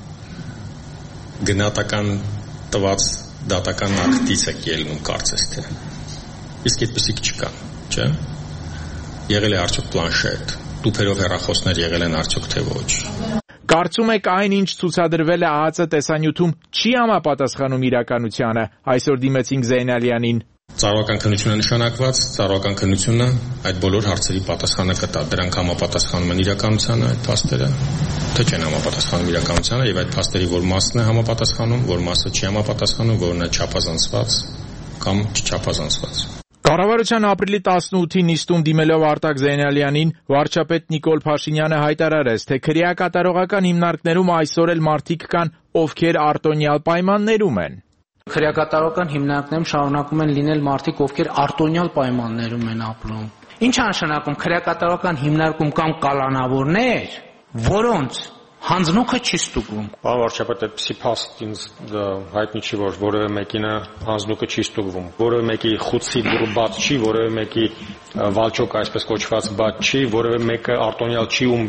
գնահատական տված դատական ակտից եք ելնում, կարծես թե։ Իսկ այդպեսիք չկան, չէ՞։ Եղել է արդյոք պլանշետ, տուփերով հեռախոսներ եղել են արդյոք թե ոչ։ Կարծում եք այն, ինչ ցուցադրվել է ԱԱԾ տեսանյութում, չի համապատասխանում իրականությանը, այսօր դիմեցինք Զեյնալյանին։ Ծառայական քննությունը նշանակված, ծառայական քննությունը այդ բոլոր հարցերի պատասխանը կտա, դրանք համապատասխանում են իրականությանը այդ փաստերը, թե չեն համապատասխանում իրականությանը եւ այդ փաստերի որ մասն է համապատասխանում, որ մասը չի համապատասխանում, որն է չափազանցված կամ չչափազանցված։ Կառավարության ապրիլի տասնութի նիստում դիմելով Արտակ Զեյնալյանին, վարչապետ Նիկոլ Փաշինյանը հայտարարեց, թե քրեակատարողական հիմնարկներում այսօր էլ մարդիկ կան, ովքեր արտոնյալ պայմաններում են։ Քրեակատարողական հիմնարկներում շարունակում են լինել մարդիկ, ովքեր արտոնյալ պայմաններում են ապրում։ Ինչ է նշանակում քրեակատարողական հիմնարկում կամ կալանավորներ, որոնց հանձնուկը չի ստուգում։ Պարոն վարչապետ, այդպիսի փաստ ինձ հայտնի չի, որ որևէ մեկինը հանձնուկը չի ստուգվում։ Որևէ մեկի խուցի դուռը բաց չի, որևէ մեկի վալճոկը այսպես կոչված բաց չի, որևէ մեկը արտոնյալ չի, ում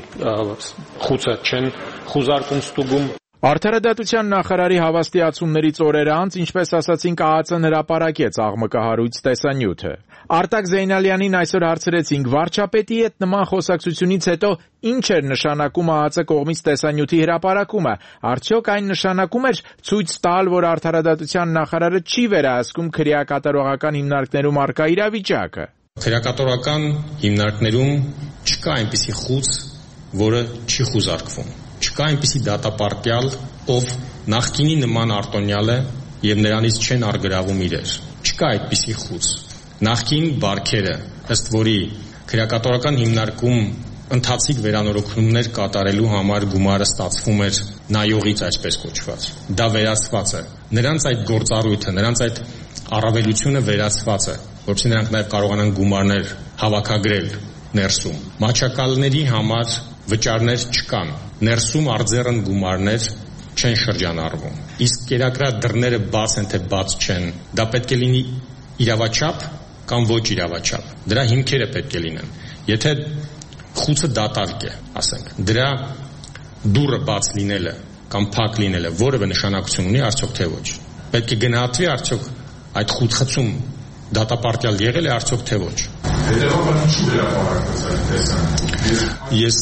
խուցը չեն խուզարկում ստուգում։ Արդարադատության նախարարի հավաստիացումներից օրեր անց, ինչպես ասացինք, ԱԱԾ-ն հրապարակեց աղմկահարույց տեսանյութը։ Արտակ Զեյնալյանին այսօր հարցրեցինք, վարչապետի հետ նման խոսակցությունից հետո ինչ էր նշանակում ԱԱԾ կողմից տեսանյութի հրապարակումը։ Արդյոք այն նշանակում էր ցույց տալ, որ արդարադատության նախարարը չի վերահսկում քրեակատարողական հիմնարկներում առկա իրավիճակը։ Քրեակատարողական հիմնարկներում չկա այնպիսի խուծ, որը չի խուզարկվում։ Չկա այնպիսի դատապարտյալ, ով նախկինի նման արտոնյալ է եւ նրանից չեն արգրավում իրեր։ Չկա այդպիսի խուծ։ Նախկին բարքերը, ըստ որի քրեակատարողական հիմնարկում ընթացիկ վերանորոգումներ կատարելու համար գումարը ստացվում էր նայողից այսպես կոչված։ Դա վերացված է։ Նրանց այդ գործառույթը, նրանց այդ առավելությունը վերացված է, որովհետեւ նրանք նաեւ կարողանան գումարներ հավաքագրել ներսում։ Մաչակալների համար վճարներ չկան։ Ներսում արձերն գումարներ չեն շրջանառվում։ Իսկ կերակրած դռները բաց են թե բաց չեն, դա պետք է լինի իրավաչափ կամ ոչ իրավաչափ։ Դրա հիմքերը պետք է լինեն։ Եթե խուցը դատարկ է, ասենք, դրա դուռը բաց լինելը կամ փակ լինելը որևէ նշանակություն ունի, արդյոք թե ոչ։ Պետք է գնահատվի արդյոք այդ խուցխծում դատապարտյալ եղել է արդյոք թե ոչ։ Հետևաբար ինչու հրապարակվեց այդ տեսանյութը։ Ես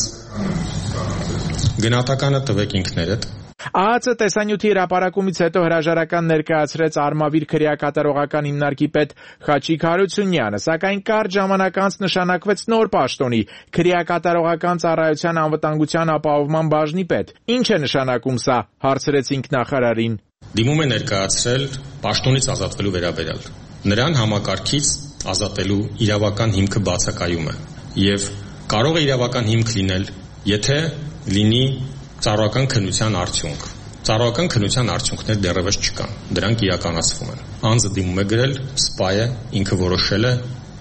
գնահատականը տվեք ինքներդ։ ԱԱԾ տեսանյութի հրապարակումից հետո հրաժարական ներկայացրեց Արմավիր քրեակատարողական հիմնարկի պետ Խաչիկ Հարությունյանը, սակայն կարճ ժամանակ անց նշանակվեց նոր պաշտոնի քրեակատարողական ծառայության անվտանգության ապահովման բաժնի պետ։ Ինչ է նշանակում սա, հարցրեցինք նախարարին։ Դիմում է ներկայացրել պաշտոնից ազատվելու վերաբերյալ։ Նրան համակարգից ազատելու իրավական հիմքը բացակայում է եւ կարող է իրավական հիմք լինել, եթե լինի ծառայական քննության արդյունք։ Ծառայական քննության արդյունքներ դեռևս չկան, դրանք իրականացվում են։ Անձը դիմում է գրել, սպայը ինքը որոշել է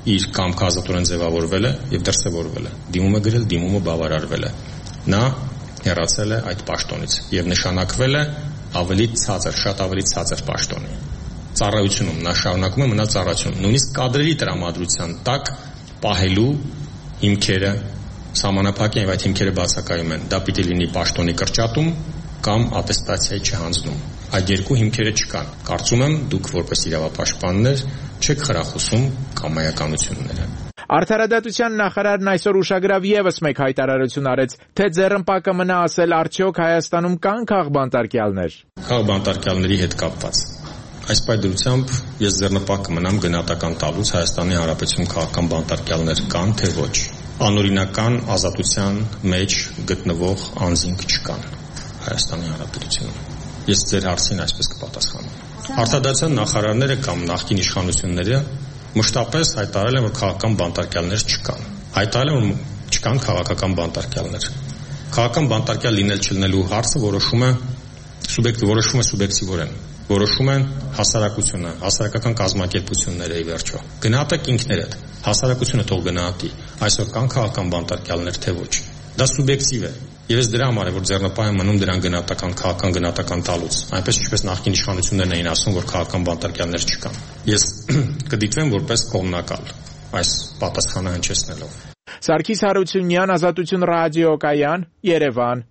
իր կամքը ազատորեն ձևավորվել է եւ դրսեւորվել է։ Դիմումը գրել, դիմումը բավարարվել է։ Նա հեռացել է այդ պաշտոնից եւ նշանակվել է ավելի ցածր, շատ ավելի ցածր պաշտոնի։ Ծառայությունում նա շարունակում է մնալ ծառայությունում, նույնիսկ կադրերի տրամադրության տակ պահելու հիմքերը սահմանափակ են եւ այդ հիմքերը բացակայում են։ Դա պիտի լինի պաշտոնի կրճատում կամ ատեստացիայի չհանձնում։ Այդ երկու հիմքերը չկան։ Կարծում եմ դուք որպես իրավապաշտպաններ չեք խրախուսում կամայականությունները։ Արդարադատության նախարարն այսօր ուշագրավ եւս մեկ հայտարարություն արեց, թե ձեռնպակը մնա ասել արդյոք Հայաստանում կան քաղբանտարկյալներ։ Քաղբանտարկյալների հետ կապված այս պայմանությամբ ես ձեռնպակ կմնամ գնահատական տալուց Հայաստանի Հանրապետությունում քաղաքական բանտարկյալներ կան թե ոչ։ Անօրինական ազատության մեջ գտնվող անձինք չկան Հայաստանի Հանրապետությունում։ Ես ձեր հարցին այսպես կպատասխանեմ։ Արդարադատության նախարարները կամ նախկին իշխանությունները մշտապես հայտարարել են, որ քաղաքական բանտարկյալներ չկան։ Հայտարարել են, որ չկան քաղաքական բանտարկյալներ։ Քաղաքական բանտարկյալ լինել չլինելու հարցը որոշում է սուբյեկտը, որոշում է սուբյեկտիվորեն, որոշում են հասարակությունը, հասարակական կազմակերպությունները ի վերջո։ Գնահատեք ինքներդ, հասարակությունը թող գնահատի, այսօր կան քաղաքական բանտարկյալներ թե ոչ։ Դա սուբյեկտիվ է։ Եվ ես դրա համար է, որ ձեռնպահ եմ մնում դրան գնահատական քաղաքական գնահատական տալուց։ Այնպես ինչպես նախկին իշխանություններն էին ասում, որ քաղաքական բանտարկյալներ չկան։ Ես կդիտվեմ որպես կողմնակալ այս պատասխանը հնչեցնելով։ Սարգիս Հարությունյան, Ազատություն ռադիոկայան, Երևան։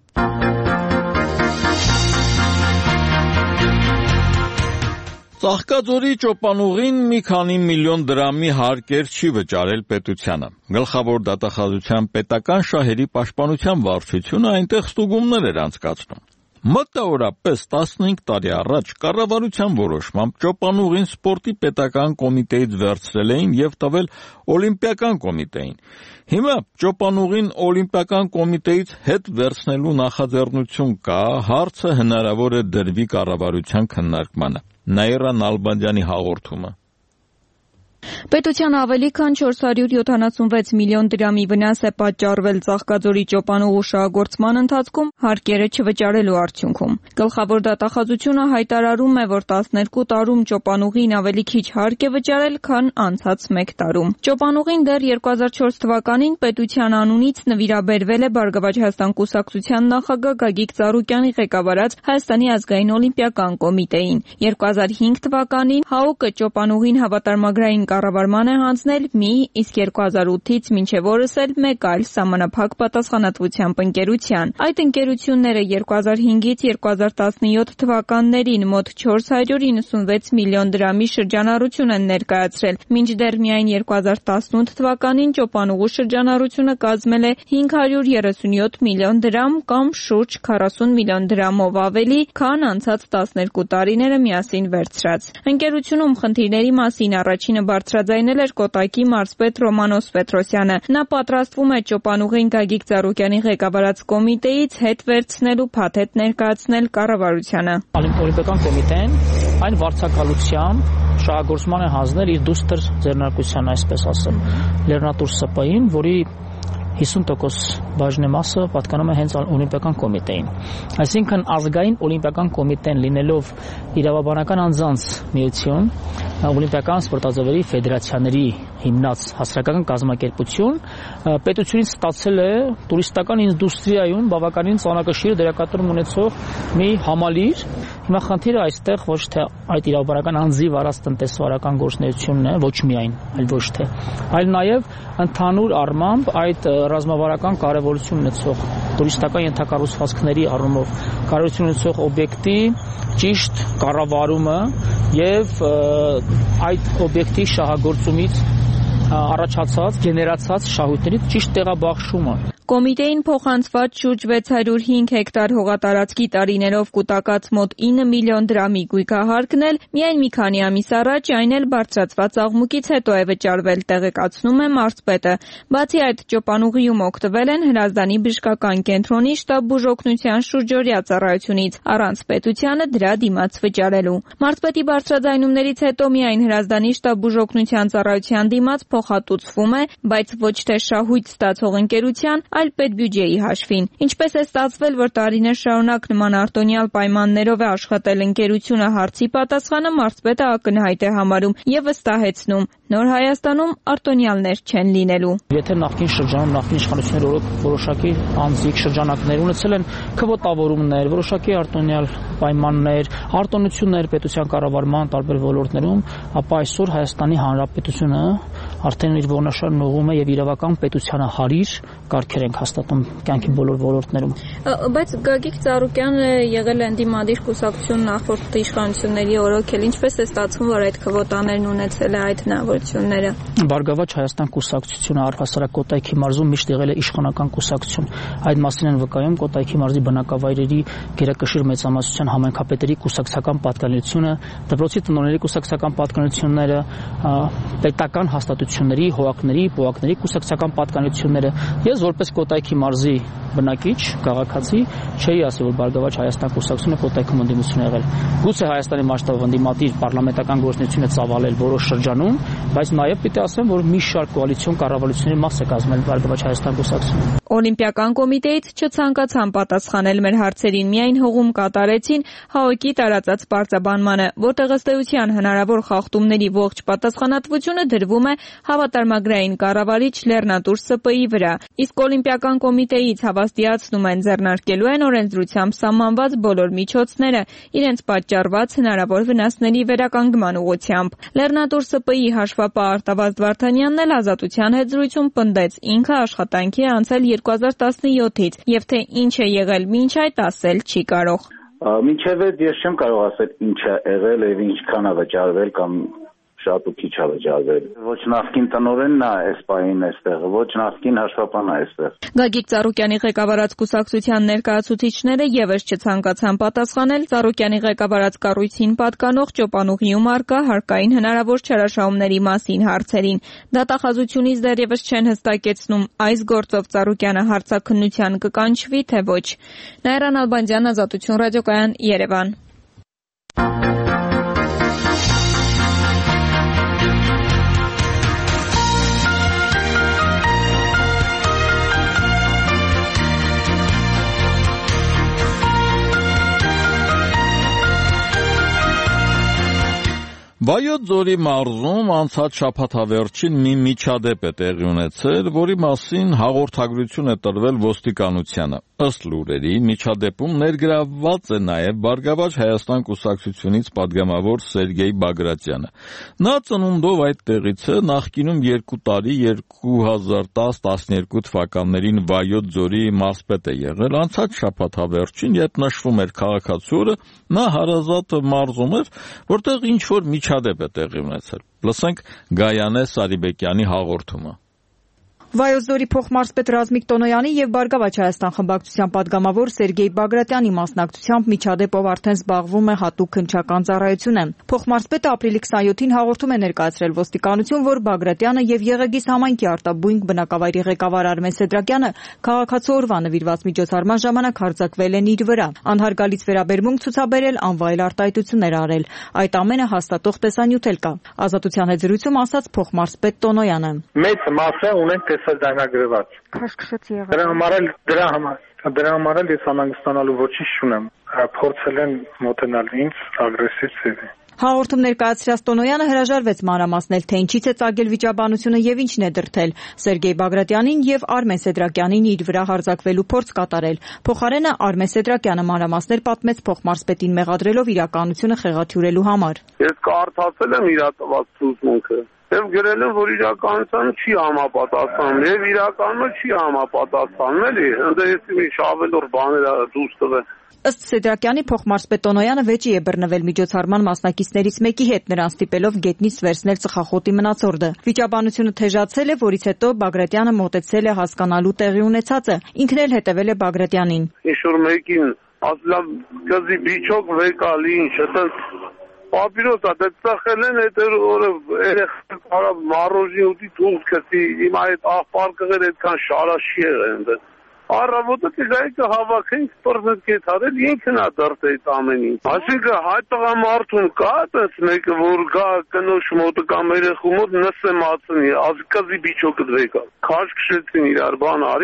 Ծաղկաձորի ճոպանուղին մի քանի միլիոն դրամի հարկեր չի վճարել պետությանը։ Գլխավոր դատախազության պետական շահերի պաշտպանության վարչությունը այնտեղ ստուգումներ էր անցկացնում։ Մոտավորապես տասնհինգ տարի առաջ կառավարության որոշմամբ ճոպանուղին սպորտի պետական կոմիտեից վերցրել էին եւ տվել օլիմպիական կոմիտեին։ Հիմա ճոպանուղին օլիմպիական կոմիտեից հետ վերցնելու նախաձեռնություն կա, հարցը հնարավոր է դրվի կառավարության քննարկմանը։ Նաիրա Նալբանդյանի հաղորդումը։ Պետության ավելի քան չորս հարյուր յոթանասունվեց միլիոն դրամի վնաս է պատճառվել Ծաղկաձորի ճոպանուղու շահագործման ընթացքում հարկերը չվճարելու արդյունքում։ Գլխավոր դատախազությունը հայտարարում է, որ տասներկու տարում ճոպանուղին ավելի քիչ հարկ է վճարել, քան անցած մեկ տարում։ Ճոպանուղին դեռ երկու հազար չորս թվականին պետության անունից նվիրաբերվել է Բարգավաճ Հայաստան կուսակցության նախագահ Գագիկ Ծառուկյանի ղեկավարած Հայաստանի ազգային օլիմպիական կոմիտեին։ երկու հազար հինգ թվականին ՀԱՕԿ-ը ճոպանուղին հավատարմագրային կառավարման է հանձնել մի, իսկ երկու հազար ութից մինչև օրս էլ մեկ այլ սահմանափակ պատասխանատվությամբ ընկերության։ Այդ ընկերությունները երկու հազար հինգից երկու հազար տասնյոթ թվականներին մոտ չորս հարյուր իննսունվեց միլիոն դրամի շրջանառություն են ներկայացրել, մինչդեռ միայն երկու հազար տասնութ թվականին ճոպանուղու շրջանառությունը կազմել է հինգ հարյուր երեսունյոթ միլիոն դրամ կամ շուրջ քառասուն միլիոն դրամով ավելի, քան անցած տասներկու տարիները միասին վերցրած։ Ընկերությունում խնդիրների մասին առաջինը բարձրաձայնել էր Կոտակի մարզպետ Ռոմանոս Պետրոսյանը։ Նա պատրաստվում է ճոպանուղին Գագիկ Ծառուկյանի ղեկավարած կոմիտեից հետ վերցնելու փաթեթ ներկայացնել կառավարությանը։ Օլիմպիական կոմիտեն այն վարձակալությամբ շահագործման է հանձնել իր դուստր ձեռնարկության, այսպես ասեմ, Լեռնատուր ՍՊ-ին, որի հիսուն տոկոս բաժնեմասը պատկանում է հենց օլիմպիական կոմիտեին։ Այսինքն ազգային օլիմպիական կոմիտեն լինելով իրավաբանական անձանց միություն, օլիմպիական սպորտաձևերի ֆեդերացիաների հիմնած հասարակական կազմակերպություն, պետությունից ստացել է տուրիստական ինդուստրիայում բավականին ծանրակշիռ դերակատարում ունեցող մի համալիր։ Հիմա խնդիրը այստեղ ոչ թե այդ իրավաբանական անձի վարած տնտեսվարական գործունեությունն է, ոչ միայն, այլ ոչ թե, այլ նաև ընդհանուր առմամբ այդ ռազմավարական կարևորություն ունեցող տուրիստական ենթակառուցվածքների առումով կարևորություն ունեցող օբյեկտի ճիշտ կառավարումը եւ այդ օբյեկտի շահագործումից առաջացած, գեներացած շահույթների ճիշտ տեղաբաշխումը։ Կոմիտեին փոխանցված շուրջ վեց հարյուր հինգ հեկտար հողատարածքի տարիներով կուտակած մոտ ինը միլիոն դրամի գույքահարկն էլ միայն մի քանի ամիս առաջ այն էլ բարձրացված աղմուկից հետո է վճարվել, տեղեկացնում է մարզպետը։ Բացի այդ, ճոպանուղիում օգտվել են Հրազդանի բժշկական կենտրոնի շտաբ բուժօգնության շուրջօրյա ծառայությունից, առանց պետությանը դրա դիմաց վճարելու։ Մարզպետի բարձրաձայնումներից հետո միայն Հրազդանի շտաբ բուժօգնության ծառայության դիմաց փոխհատուցվում է, բայց ոչ թե շահույթ ստացող ընկերության, այլ պետբյուջեի հաշվին։ Ինչպես է ստացվել, որ տարիներ շարունակ նման արտոնյալ պայմաններով է աշխատել ընկերությունը հարցի պատասխանը մարզպետը ակնհայտ է համարում եւ վստահեցնում. նոր Հայաստանում արտոնյալներ չեն լինելու։ Եթե նախկին շրջանում նախկին իշխանությունները որոշակի անձիկ շրջանակներ ունեցել են քվոտավորումներ, որոշակի արտոնյալ պայմաններ, արտոնություններ պետության կառավարման տարբեր ոլորտներում, ապա այսօր Հայաստանի Հանրապետությունը արդեն իր ողնաշարն ուղղում է եւ իրավական պետությանը հարիր կարգեր ենք հաստատում կյանքի բոլոր ոլորտներում։ Բայց Գագիկ Ծառուկյանը եղել է ընդդիմադիր կուսակցություն նախորդ իշխանությունների օրոքել, ինչպես է ստացվում, որ այդ քվոտաներն ունեցել է այդ հնարավորությունները։ Բարգավաճ Հայաստան կուսակցությունը առհասարակ Կոտայքի մարզում միշտ եղել է իշխանական կուսակցություն։ Այդ մասին են վկայում Կոտայքի մարզի բնակավայրերի գերակշիռ մեծամասնության համայնքապետերի կուսակցական պատկանելիությունը, դպրոցի տնօրենների կուսակցական պատկանելիությունները, պետական հաստատությունների, հողակների, պոակների կուսակցական պատկանելիությունները։ Ես որպես Կոտայքի մարզի բնակիչ, քաղաքացի, չէի ասի, որ Բարգավաճ Հայաստան կուսակցությունը Կոտայքում ընդդիմություն եղել։ Գուցե Հայաստանի մասշտաբով ընդդիմադիր պարլամենտական գործունեություն է ծավալել որոշ շրջանում, բայց նաև պիտի ասեմ, որ մի շարք կոալիցիոն կառավարությունների մաս է կազմել Բարգավաճ Հայաստան կուսակցությունը։ Օլիմպիական կոմիտեից չցանկացան պատասխանել մեր հարցերին, միայն հողում կատարեցին ՀԱՕԿ-ի տարածած պարզաբանմանը, որտեղ ըստ էության հնարավոր խախտումների ողջ պատասխանատվությունը դրվում է հավատարմագրային կառավարիչ Լեռնատուր Ս Պ Ի վրա։ Իսկ Օլիմպիական կոմիտեից հավաստիացնում են ձեռնարկելու են օրենսդրությամբ սահմանված բոլոր միջոցները իրենց պատճառված հնարավոր վնասների վերականգնման ուղղությամբ։ Լեռնատուր Ս Պ Ի հաշվապահ Արտավազդ Վարդանյանն էլ Ազատության հետ զրույցում պնդեց, ինքը աշխատանքի է անցել երկու հազար տասնյոթից եւ թե ինչ է եղել մինչ այդ ասել չի կարող։ Մինչև այդ ես չեմ կարող ասել ինչ է եղել եւ ինչքան է վճարվել կամ շատ ու քիչ է վճարվել։ Ոչ նախկին տնօրենն է այս պահին այստեղ, ոչ նախկին հաշվապահն է այստեղ։ Գագիկ Ծառուկյանի ղեկավարած կուսակցության ներկայացուցիչները եւս չցանկացան պատասխանել Ծառուկյանի ղեկավարած կառույցին պատկանող Ճոպանուղիում արկա հարկային հնարավոր չարաշահումների մասին հարցերին։ Դատախազությունից դեռևս չեն հստակեցնում այս գործով Ծառուկյանը հարցաքննության կկանչվի թե ոչ։ Նաիրա Նալբանդյան, Ազատություն ռադիոկայան, Երևան։ Վայոց ձորի մարզում անցած շաբաթավերջին մի միջադեպ է տեղի ունեցել, որի մասին հաղորդագրություն է տրվել ոստիկանությանը։ Ըստ լուրերի, միջադեպում ներգրավված է նաև Բարգավաճ Հայաստան կուսակցությունից падգամավոր Սերգեյ Բագրատյանը։ Նա ծնունդով այդ տեղից է, նախկինում երկու տարի երկու հազար տասը տասնյոթ թվականներին Վայոց ձորի մարզպետ է եղել։ Անցած շաբաթավերջին, երբ նշվում էր քաղաքացիորը, նա հարազատ մարզում էր, որտեղ ինչ որ միջադեպ է տեղի ունեցել։ Լսենք Գայանե Սարիբեկյանի հաղորդումը։ Վայոց ձորի փոխմարզպետ Ռազմիկ Տոնոյանի եւ Բարգավաճ Հայաստան խմբակցության падգամավոր Սերգեյ Բագրատյանի մասնակցությամբ միջադեպով արդեն զբաղվում է հատուկ քննչական ծառայությունը։ Փոխմարզպետը ապրիլի քսանյոթին հաղորդում է ներկայացրել ոստիկանություն, որ Բագրատյանը եւ Եղեգիս համայնքի արտաբույնք բնակավայրի ղեկավար Արմեն Սեդրակյանը քաղաքացու օրվա նվիրված միջոցառման ժամանակ հարձակվել են իր վրա, անհարգալից վերաբերմունք ցուցաբերել, անվայել արտահայտություններ արել։ Այդ ամենը հաստատող տեսանյութ էլ կա։ Ազատության հետ զրույցում ասաց փոխմարզպետ Տոնոյանը։ Մեծ մասը ունենք դանագրված։ Քաշքշեցի եղավ։ Դրա համար էլ դրա համար դրա համար էլ ես անհանգստանալու ոչինչ չունեմ։ Փորձել են մոտենալ ինձ ագրեսիվ ձևի։ Հաղորդում ներկայացրած Տոնոյանը հրաժարվեց մանրամասնել, թե ինչից է ծագել վիճաբանությունը եւ ինչն է դրդել Սերգեյ Բագրատյանին եւ Արմեն Սեդրակյանին իր վրա հարձակվելու փորձ կատարել։ Փոխարենը Արմեն Սեդրակյանը մանրամասներ պատմեց փոխմարզպետին մեղադրելով իրականությունը խեղաթյուրելու համար։ Ես կարդացել եմ իր տված ցուցմունքը։ Եվ գրել եմ, որ իրականությանը չի համապատասխանում, եւ իրականը չի համապատասխանում, էլի, ընդ ես մի շավելոր բաներ դուրս տվել։ Ըստ Սեդրակյանի փոխմարզպետ Տոնոյանը վեճի է բռնվել միջոցառման մասնակիցներից մեկի հետ, նրան ստիպելով գետնից վերցնել ծխախոտի մնացորդը։ Վիճաբանությունը թեժացել է, որից հետո Բագրատյանը մոտեցել է հասկանալու տեղի ունեցածը, ինքն էլ հետևել է Բագրատյանին։ Ինչ-որ մեկին ասլա գազի բիչոկ վեկալի ինչ, այդպես Պապիրոս ա, դե ծխել են այդ օրը երեխան կարավ մարոժի ուտի թուղթ կրտի, իմ այդ աղբար կղեր այդքան շարաշի եղեն դե։ Առավոտը տիգայիկը հավաքենք պրզնտ կետ հարել, ինքն ա դրտ այդ ամեն ինչ։ Այսինքն հայ տղամարդուն կա այդպես մեկը, որ գա կնոջ մոտը կամ երեխու մոտ նսե մացնի, ազգազի բիչոկը դվեկա։ Քաշքշեցին իրար բան արի։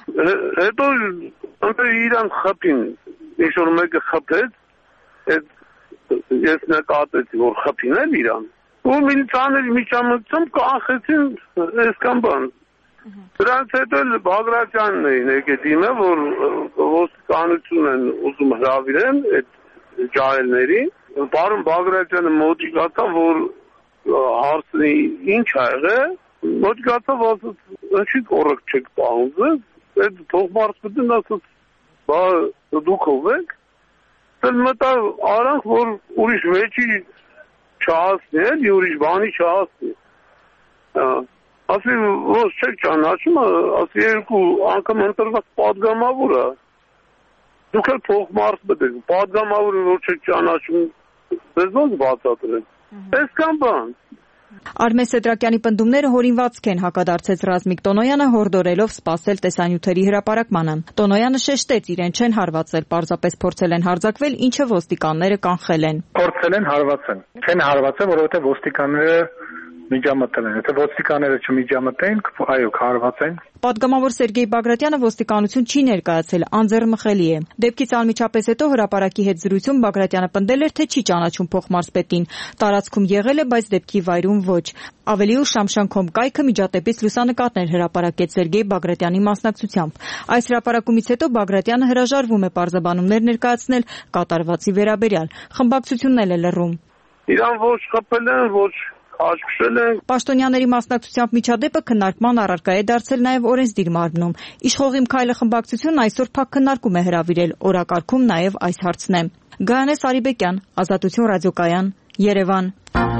Հետո ընդ իրան խփին, ինչ որ մեկը խփեց, այդ ես նկատեցի, որ խփին էլ իրան։ Ու միլիցիաների միջամտությամբ կանխեցին այսքան բան։ Դրանց հետո Բագրատյանն էին եկել դիմը, որ ոստիկանությունն են ուզում հրավիրեն այդ ջահելներին։ Պարոն Բագրատյանը մոտիկացավ, որ հարցնի ինչ ա եղել, մոտիկացավ, ասաց ինչի կոռեկտ չեք պահում, այդ փոխմարզպետին ասաց, բա դուք ով եք, դել մտա արանք, որ ուրիշ մեջի չհասնի, էլի ուրիշ բանի չհասնի։ Ասի, ոնց չեք ճանաչում, ասի երկու անգամ ընտրված պատգամավոր է։ Դուք էլ փոխմարզպետ եք, պատգամավորը որ չեք ճանաչում, դες ոնց բացատրեք։ Այսքան բան։ Արմեն Սեդրակյանի պնդումները հորինվածք են, հակադարձեց Ռազմիկ Տոնոյանը, հորդորելով սպասել տեսանյութերի հրապարակմանը։ Տոնոյանը շեշտեց, իրեն չեն հարվածել, պարզապես փորձել են հարձակվել, ինչը ոստիկանները կանխել են։ Փորձել են հարվածել։ Չեն հարվածել, որովհետև ոստիկանները միջամտել են։ Եթե ոստիկանները չմիջամտեն, այո, կհարվածեն։ Պատգամավոր Սերգեյ Բագրատյանը ոստիկանություն չի ներկայացել, անձեռմխելի է։ Դեպքից անմիջապես հետո հրապարակի հետ զրույցում Բագրատյանը պնդել էր, թե չի ճանաչում փոխմարզպետին։ Տարածքում եղել է, բայց դեպքի վայրում ոչ։ Ավելի ուշ Շամշան.com կայքը միջադեպից լուսանկարներ հրապարակեց Սերգեյ Բագրատյանի մասնակցությամբ։ Այս հրապարակումից հետո Բագրատյանը հրաժարվում է պարզաբանումներ ներկայացնել կատարվածի վերաբերյալ։ Խմբակցությունն էլ է լռում։ Իրան ոչ խփել են, ոչ Աշկշել են։ Պաշտոնյաների մասնակցությամբ միջադեպը քննարկման առարկա է դարձել նաև օրենսդիր մարմնում։ Իշխողիմ քայլը խմբակցությունն այսօր փակ քննարկում է հրավիրել, օրակարգում նաև այս հարցն է։ Գայանե Սարիբեկյան, Ազատություն ռադիոկայան, Երևան։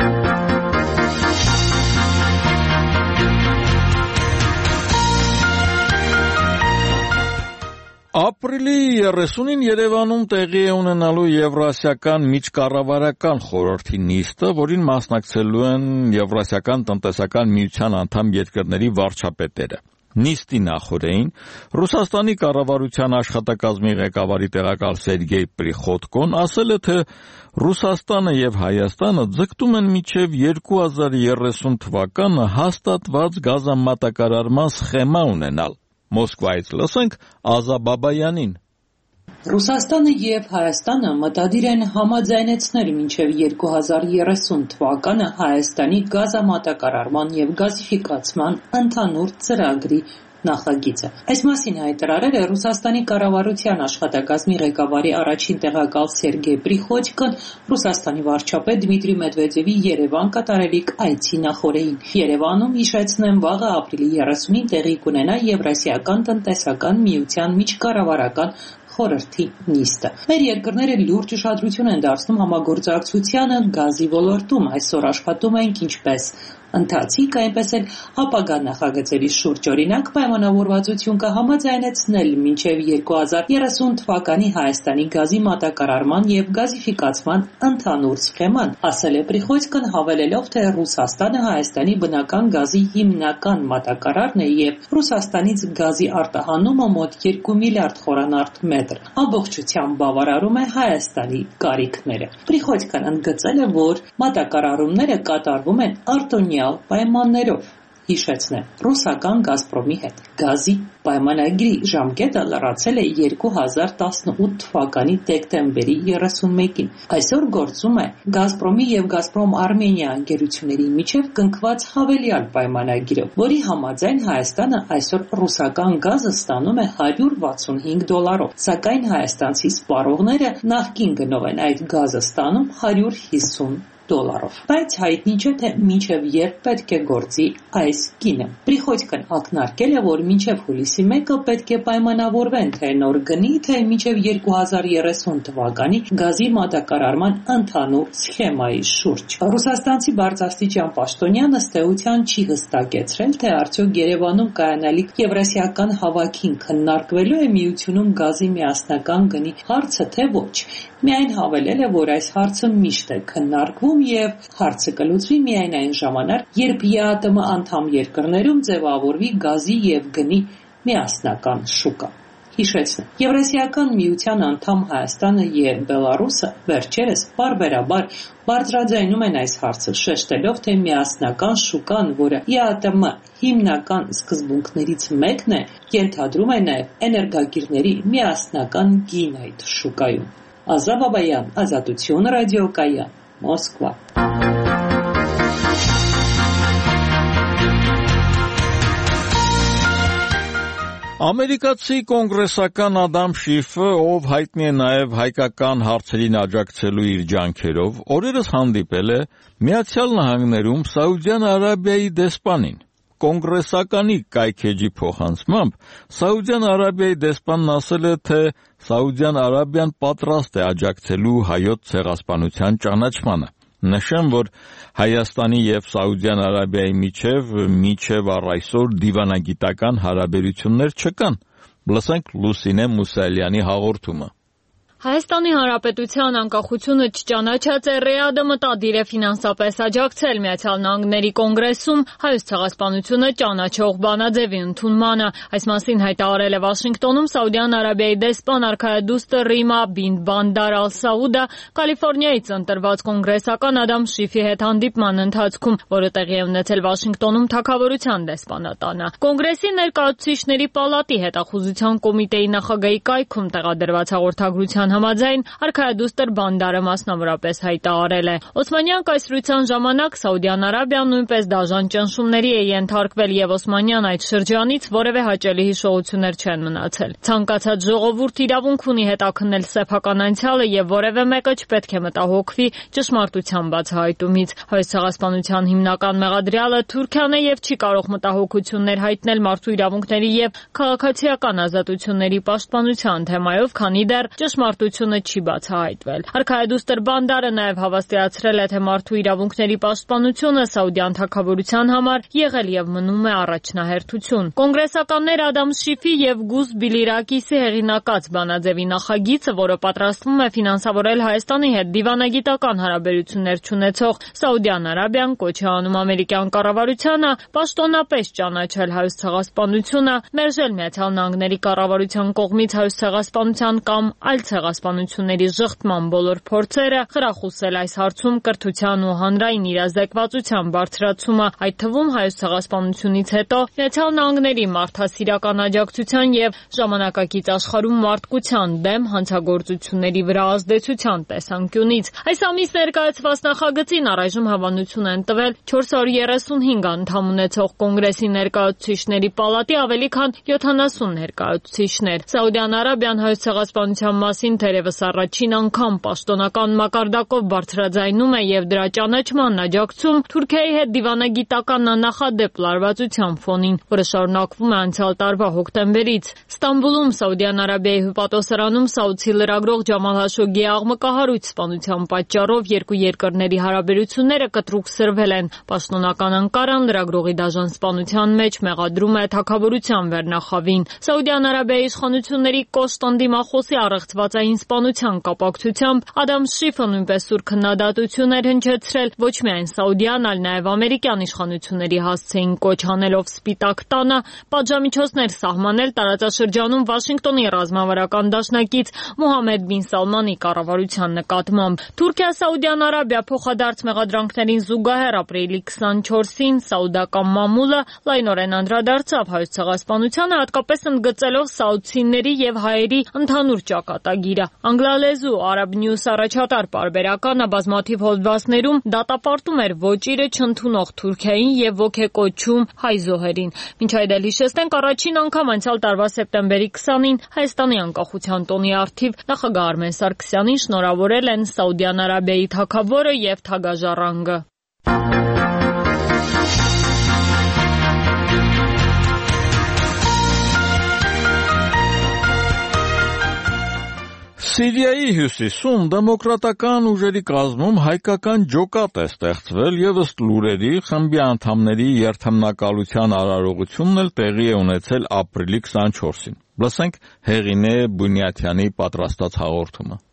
Ապրիլի երեսունին Երևանում տեղի է ունենալու Եվրասիական միջկառավարական խորհրդի նիստը, որին մասնակցելու են Եվրասիական տնտեսական միության անդամ երկրների վարչապետերը։ Նիստի նախօրեին Ռուսաստանի կառավարության աշխատակազմի ղեկավարի տեղակալ Սերգեյ Պրիխոտկոն ասել է, թե Ռուսաստանը եւ Հայաստանը ձգտում են մինչեւ երկու հազար երեսուն թվականը հաստատված գազամատակարարման սխեմա ունենալ։ Մոսկվայից լսենք Ազա Բաբայանին։ Ռուսաստանը եւ Հայաստանը մտադիր են համաձայնեցնել մինչեւ երկու հազար երեսուն թվականը Հայաստանի գազամատակարարման եւ գազիֆիկացման ընդհանուր ծրագրի նախագիծը։ Այս մասին հայտարարել է Ռուսաստանի կառավարության աշխատակազմի ղեկավարի առաջին տեղակալ Սերգեյ Պրիխոտկոն Ռուսաստանի վարչապետ Դմիտրի Մեդվեդևի Երևան կատարելիք այցի նախօրեին։ Երևանում հիշեցնեմ վաղը ապրիլի երեսունին տեղի կունենա Եվրասիական տնտեսական միության միջկառավարական խորհրդի նիստը։ Մեր երկրները լուրջ ուշադրություն են դարձնում համագործակցությանը գազի ոլորտում։ Այսօր աշխատում ենք ինչպես ընթացիկ, այնպես էլ ապագա նախագծերի շուրջ, օրինակ պայմանավորվածություն կհամաձայնեցնել մինչև երկու հազար երեսուն թվականի Հայաստանի գազի մատակարարման եւ գազիֆիկացման ընդհանուր սխեման, ասել է Պրիխոտկոն, հավելելով, թե Ռուսաստանը Հայաստանի բնական գազի հիմնական մատակարարն է եւ Ռուսաստանից գազի արտահանումը մոտ երկու միլիարդ խորանարդ մետր ամբողջությամբ բավարարում է Հայաստանի կարիքները։ Պրիխոտկոն ընդգծել է, որ մատակարարումները կատարվում են արտոնյալ պայմաններով։ Հիշեցնեմ, ռուսական Գազպրոմի հետ գազի պայմանագրի ժամկետը լրացել է երկու հազար տասնութ թվականի դեկտեմբերի երեսունմեկին։ Այսօր գործում է Գազպրոմի եւ Գազպրոմ Արմենիա ընկերությունների միջև կնքված հավելյալ պայմանագիրը, որի համաձայն Հայաստանը այսօր ռուսական գազը ստանում է հարյուր վաթսունհինգ դոլարով, սակայն հայաստանցի սպառողները նախկին գնով են այդ գազը ստանում հարյուր հիսուն դոլարով։ Բայց հայտնի չէ, թե մինչև երբ պետք է գործի այս գինը։ Պրիխոտկոն ակնարկել է, որ մինչև հուլիսի մեկը պետք է պայմանավորվեն, թե նոր գնի, թե մինչև երկու հազար երեսուն թվականի գազի մատակարարման ընդհանուր սխեմայի շուրջ։ Ռուսաստանցի բարձրաստիճան պաշտոնյանը ըստ էության չի հստակեցրել, թե արդյոք Երևանում կայանալիք Եվրասիական հավաքին քննարկվելու է միությունում գազի միասնական գնի հարցը, թե ոչ։ Միայն հավելել է, որ այս հարցը միշտ է քննարկվում եւ հարցը կլուծվի միայն այն ժամանակ, երբ ԵԱՏՄ անդամ երկրներում ձևավորվի գազի եւ գնի միասնական շուկա։ Հիշեցնեմ, Եվրասիական միության անդամ Հայաստանը եւ Բելարուսը վերջերս բարբերաբար բարձրաձայնում են այս հարցը, շեշտելով, թե միասնական շուկան, որը ի ա տե էմ հիմնական սկզբունքներից մեկն է, ենթադրում է նաեւ էներգակիրների միասնական գին այդ շուկայում։ Ազա Բաբայան, Ազատություն ռադիոկայան, Մոսկվա։ Ամերիկացի կոնգրեսական Ադամ Շիֆը, ով հայտնի է նաև հայկական հարցերին աջակցելու իր ջանքերով, օրերս հանդիպել է Միացյալ Նահանգներում Սաուդյան Արաբիայի դեսպանին։ Կոնգրեսականի կայքեջի փոխանցմամբ Սաուդյան Արաբիայի դեսպանն ասել է, թե Սաուդյան Արաբիան պատրաստ է աջակցելու հայոց ցեղասպանության ճանաչմանը։ Նշեմ, որ Հայաստանի եւ Սաուդյան Արաբիայի միջև միջև առ այսօր դիվանագիտական հարաբերություններ չկան։ Լսենք Լուսինե Մուսալյանի հաղորդումը։ Հայաստանի Հանրապետության անկախությունը չճանաչած է Ռիադը մտադիր է ֆինանսապես աջակցել Միացյալ Նահանգների կոնգրեսում հայոց ցեղասպանությունը ճանաչող բանաձևի ընդունմանը։ Այս մասին հայտարարել է Վաշինգտոնում Սաուդյան Արաբիայի դեսպան արքայադուստը Ռիմա բին Բանդար ալ-Սաուդը Կալիֆոռնիայից ընտրված կոնգրեսական Ադամ Շիֆի հետ հանդիպման ընթացքում, որը տեղի է ունեցել Վաշինգտոնում Թագավորության դեսպանատանը։ Կոնգրեսի ներկայացուցիչների պալատի հետախուզության կոմիտեի նախագահի կայքում տեղադրված հաղորդագրության համաձայն արքայադուստր Բանդարը մասնավորապես հայտարարել է. Օսմանյան կայսրության ժամանակ Սաուդյան Արաբիան նույնպես դաժան ճնշումների է ենթարկվել եւ Օսմանյան այդ շրջանից որևէ հաճելի հիշողություններ չեն մնացել։ Ցանկացած ժողովուրդ իրավունք ունի հետաքննել սեփական անցյալը եւ որևէ մեկը չպետք է մտահոգվի ճշմարտության բացահայտումից։ Հայոց ցեղասպանության հիմնական մեղադրյալը Թուրքիան է եւ չի կարող մտահոգություններ հայտնել մարդու իրավունքների եւ քաղաքացիական ազատությունների պաշտպանության թեմայով, քանի դեռ ճշմարտությունը չի բացահայտվել։ Արքայադուստր Բանդարը նաև հավաստիացրել է, թե մարդու իրավունքների պաշտպանությունը Սաուդյան թագավորության համար եղել եւ մնում է առաջնահերթություն։ Կոնգրեսականներ Ադամ Շիֆի եւ Գուզ Բիլիրակիսի հեղինակած բանաձևի նախագիծը, որը պատրաստվում է ֆինանսավորել Հայաստանի հետ դիվանագիտական հարաբերություններ չունեցող Սաուդյան Արաբիան, կոչ է անում ամերիկյան կառավարությանը պաշտոնապես ճանաչել հայոց ցեղասպանությունը, մերժել Միացյալ Նահանգների կառավարության կողմից հայոց ցեղասպանության կամ այլ ցեղասպանությունների ժխտման բոլոր փորձերը, խրախուսել այս հարցում կրթության ու հանրային իրազեկվածության բարձրացումը, այդ թվում հայոց ցեղասպանությունից հետո Միացյալ Նահանգների մարդասիրական աջակցության եւ ժամանակակից աշխարհում մարդկության դեմ հանցագործությունների վրա ազդեցության տեսանկյունից։ Այս ամիս ներկայացված նախագծին առայժմ հավանություն են տվել չորս հարյուր երեսունհինգ անդամ ունեցող կոնգրեսի ներկայացուցիչների պալատի ավելի քան յոթանասուն ներկայացուցիչներ։ Սաուդյան Արաբիան հայոց ցեղասպանության մասին թերևս առաջին անգամ պաշտոնական մակարդակով բարձրաձայնում է եւ դրա ճանաչմանն աջակցում Թուրքիայի հետ դիվանագիտական աննախադեպ լարվածության ֆոնին, որը շարունակվում է անցյալ տարվա հոկտեմբերից։ Ստամբուլում Սաուդյան Արաբիայի հյուպատոսարանում Սաուդցի լրագրող Ջամալ Հաշոգիի աղմկահարույց սպանության պատճառով երկու երկրների հարաբերությունները կտրուկ սրվել են։ Պաշտոնական Անկարան լրագրողի դաժան սպանության մեջ մեղադրում է թագավորության վերնախավին։ Սաուդյան Արաբիայի իշխանությունների կոշտ ընդդիմախոսի առեղծվածային սպանության կապակցությամբ Ադամ Շիֆը նույնպես սուր քննադատություն էր հնչեցրել ոչ միայն Սաուդյան, այլ նաև ամերիկյան իշխանությունների հասցեին կոչ անելով Սպիտակ տանը պատժամիջոցներ սահմանել տարածաշրջանում Վաշինգտոնի ռազմավարական դաշնակից Մոհամմեդ բին Սալմանի կառավարության նկատմամբ։ Թուրքիա-Սաուդյան Արաբիա փոխադարձ մեղադրանքներին զուգահեռ ապրիլի քսանչորսին սաուդական մամուլը լայնորեն անդրադարձավ հայոց ցեղասպանությանը, հատկապես ընդգծելով սաուդցիների եւ հայերի ընդհանուր ճակատագիրը։ Անգլալեզու Arab News առաջատար պարբերականը բազմաթիվ հոդվածներում դատապարտում էր ոճիրը չընդունող Թուրքիային եւ ոգեկոչում հայ զոհերին։ Մինչ այդ էլ հիշեցնենք, առաջին անգամ անցյալ տարվա սեպտեմբերի քսանին Հայաստանի անկախության տոնի առթիվ նախագահ Արմեն Սարգսյանին շնորհավորել են Սաուդյան Արաբիայի թագավորը եւ թագաժառանգը։ Սիրիայի հյուսիսում դեմոկրատական ուժերի կազմում հայկական ջոկատ է ստեղծվել եւ ըստ լուրերի խմբի անդամների երթմնակալության արարողությունն էլ տեղի է ունեցել ապրիլի քսանչորսին։ Լսենք Հեղինե Բունյաթյանի պատրաստած հաղորդումը։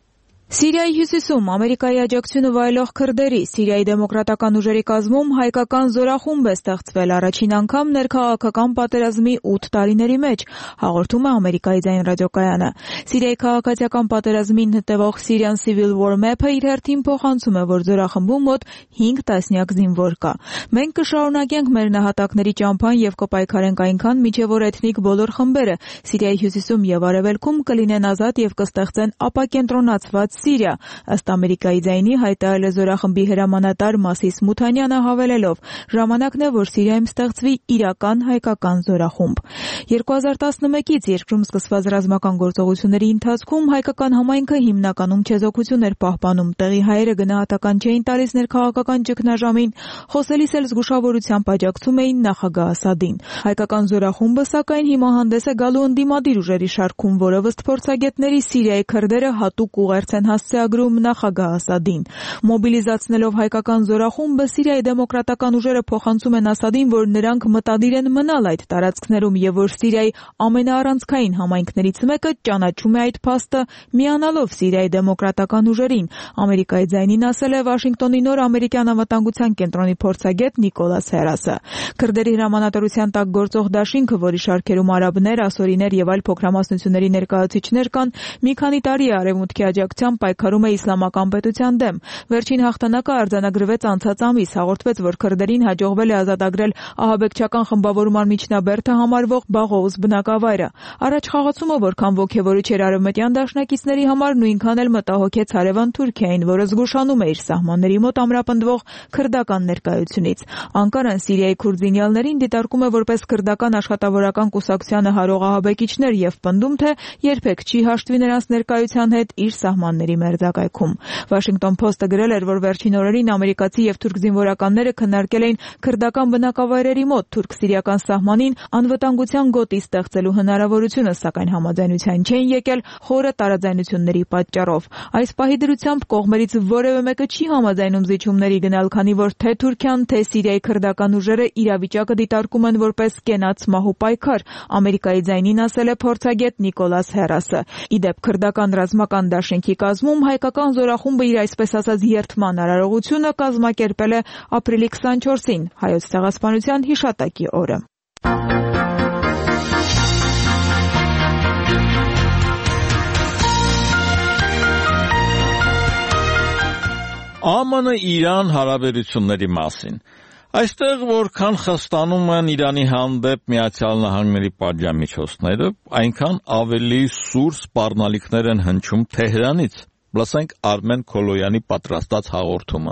Սիրիայի հյուսիսում Ամերիկայի աջակցությունը վայելող քրդերի Սիրիայի դեմոկրատական ուժերի կազմում հայկական զորախումբ է ստեղծվել առաջին անգամ ներքաղաքական պատերազմի ութ տարիների մեջ, հաղորդում է Ամերիկայի ձայն ռադիոկայանը։ Սիրիայի քաղաքացիական պատերազմին հետևող Syrian Civil War Map-ը իր հերթին փոխանցում է, որ զորախմբում մոտ հինգ տասնյակ զինվոր կա։ Մենք կշարունակենք մեր նահատակների ճամփան եւ կպայքարենք այնքան, մինչեւ որ էթնիկ բոլոր խմբերը Սիրիայի հյուսիսում եւ արևելքում կլինեն ազատ եւ կստեղծեն ապակենտրոնացված Սիրիա, ըստ Ամերիկայի ձայնի հայտարարել է զորախմբի հրամանատար Մասիս Մութանյանը հավելելով. ժամանակն է, որ Սիրիայում ստեղծվի իրական հայկական զորախումբ։ երկու հազար տասնմեկից երկրում սկսված ռազմական գործողությունների ընթացքում հայկական համայնքը հիմնականում չեզոքություն էր պահպանում, տեղի հայերը գնահատական չէին տալիս ներքաղաքական ճգնաժամին, խոսելիս էլ զգուշավորությամբ աջակցում էին նախագահ Ասադին։ Հայկական զորախումբը սակայն հիմա հանդես է գալու ընդդիմադիր ուժերի շարքում, որը ըստ փորձագետների Սիրիայի քրդերը հատուկ ուղերձ են հասցեագրում նախագահ Ասադին։ Մոբիլիզացնելով հայկական զորախումբը Սիրիայի դեմոկրատական ուժերը փոխանցում են Ասադին, որ նրանք մտադիր են մնալ այդ տարածքներում եւ որ Սիրիայի ամենաառանցքային համայնքներից մեկը ճանաչում է այդ փաստը, միանալով Սիրիայի դեմոկրատական ուժերին։ Ամերիկայի ձայնին ասել է Վաշինգտոնի նոր ամերիկյան անվտանգության կենտրոնի փորձագետ Նիկոլաս Հերասը։ Քրդերի հրամանատարության տակ գործող դաշինքը, որի շարքերում արաբներ, ասորիներ եւ այլ փոքրամասնությունների ներկայացուցիչներ կան, մի քանի տարի է արևմուտքի աջակցությամբ պայքարում է իսլամական պետության դեմ։ Վերջին հաղթանակը արձանագրվեց անցած ամիս, հաղորդվեց, որ քրդերին հաջողվել է ազատագրել ահաբեկչական խմբավորման միջնաբերդը համարվող Բաղոուզ բնակավայրը։ Առաջ խաղացումը որքան ոգևորիչ էր արևմտյան դաշնակիցների համար, նույնքան էլ մտահոգեց հարևան Թուրքիային, որը զգուշանում է իր սահմանների մոտ ամրապնդվող քրդական ներկայությունից։ Անկարան Սիրիայի քուրդ զինյալներին դիտարկում է որպես քրդական աշխատավորական կուսակցությանը հարող ահաբեկիչներ եւ պնդում, թե երբեք չի հաշտվի նրանց ներկայության հետ իր սահմանների մերձակայքում։ Washington Post-ը գրել էր, որ վերջին օրերին ամերիկացի եւ թուրք զինվորականները քննարկել էին քրդական բնակավայրերի մոտ թուրք-սիրիական սահմանին անվտանգության գոտի ստեղծելու հնարավորությունը, սակայն համաձայնության չէին եկել խորը տարաձայնությունների պատճառով։ Այս պահի դրությամբ կողմերից որևէ մեկը չի համաձայնում զիջումների գնալ, քանի որ թե Թուրքիան, թե Սիրիայի քրդական ուժերը իրավիճակը դիտարկում են որպես կենաց մահու պայքար, Ամերիկայի ձայնին ասել է փորձագետ Նիկոլաս Հերասը։ Իդեպ քրդական ռազմական դաշինքի կազմում հայկական զորախումբը իր այսպես ասած երթման արարողությունը կազմակերպել է ապրիլի քսանչորսին, հայոց ցեղասպանության հիշատակի օրը։ Α M N-Իրան հարաբերությունների մասին։ Այստեղ որքան խստանում են Իրանի հանդեպ Միացյալ Նահանգների պատժամիջոցները, այնքան ավելի սուր սպառնալիքներ են հնչում Թեհրանից։ Լսենք Արմեն Քոլոյանի պատրաստած հաղորդումը։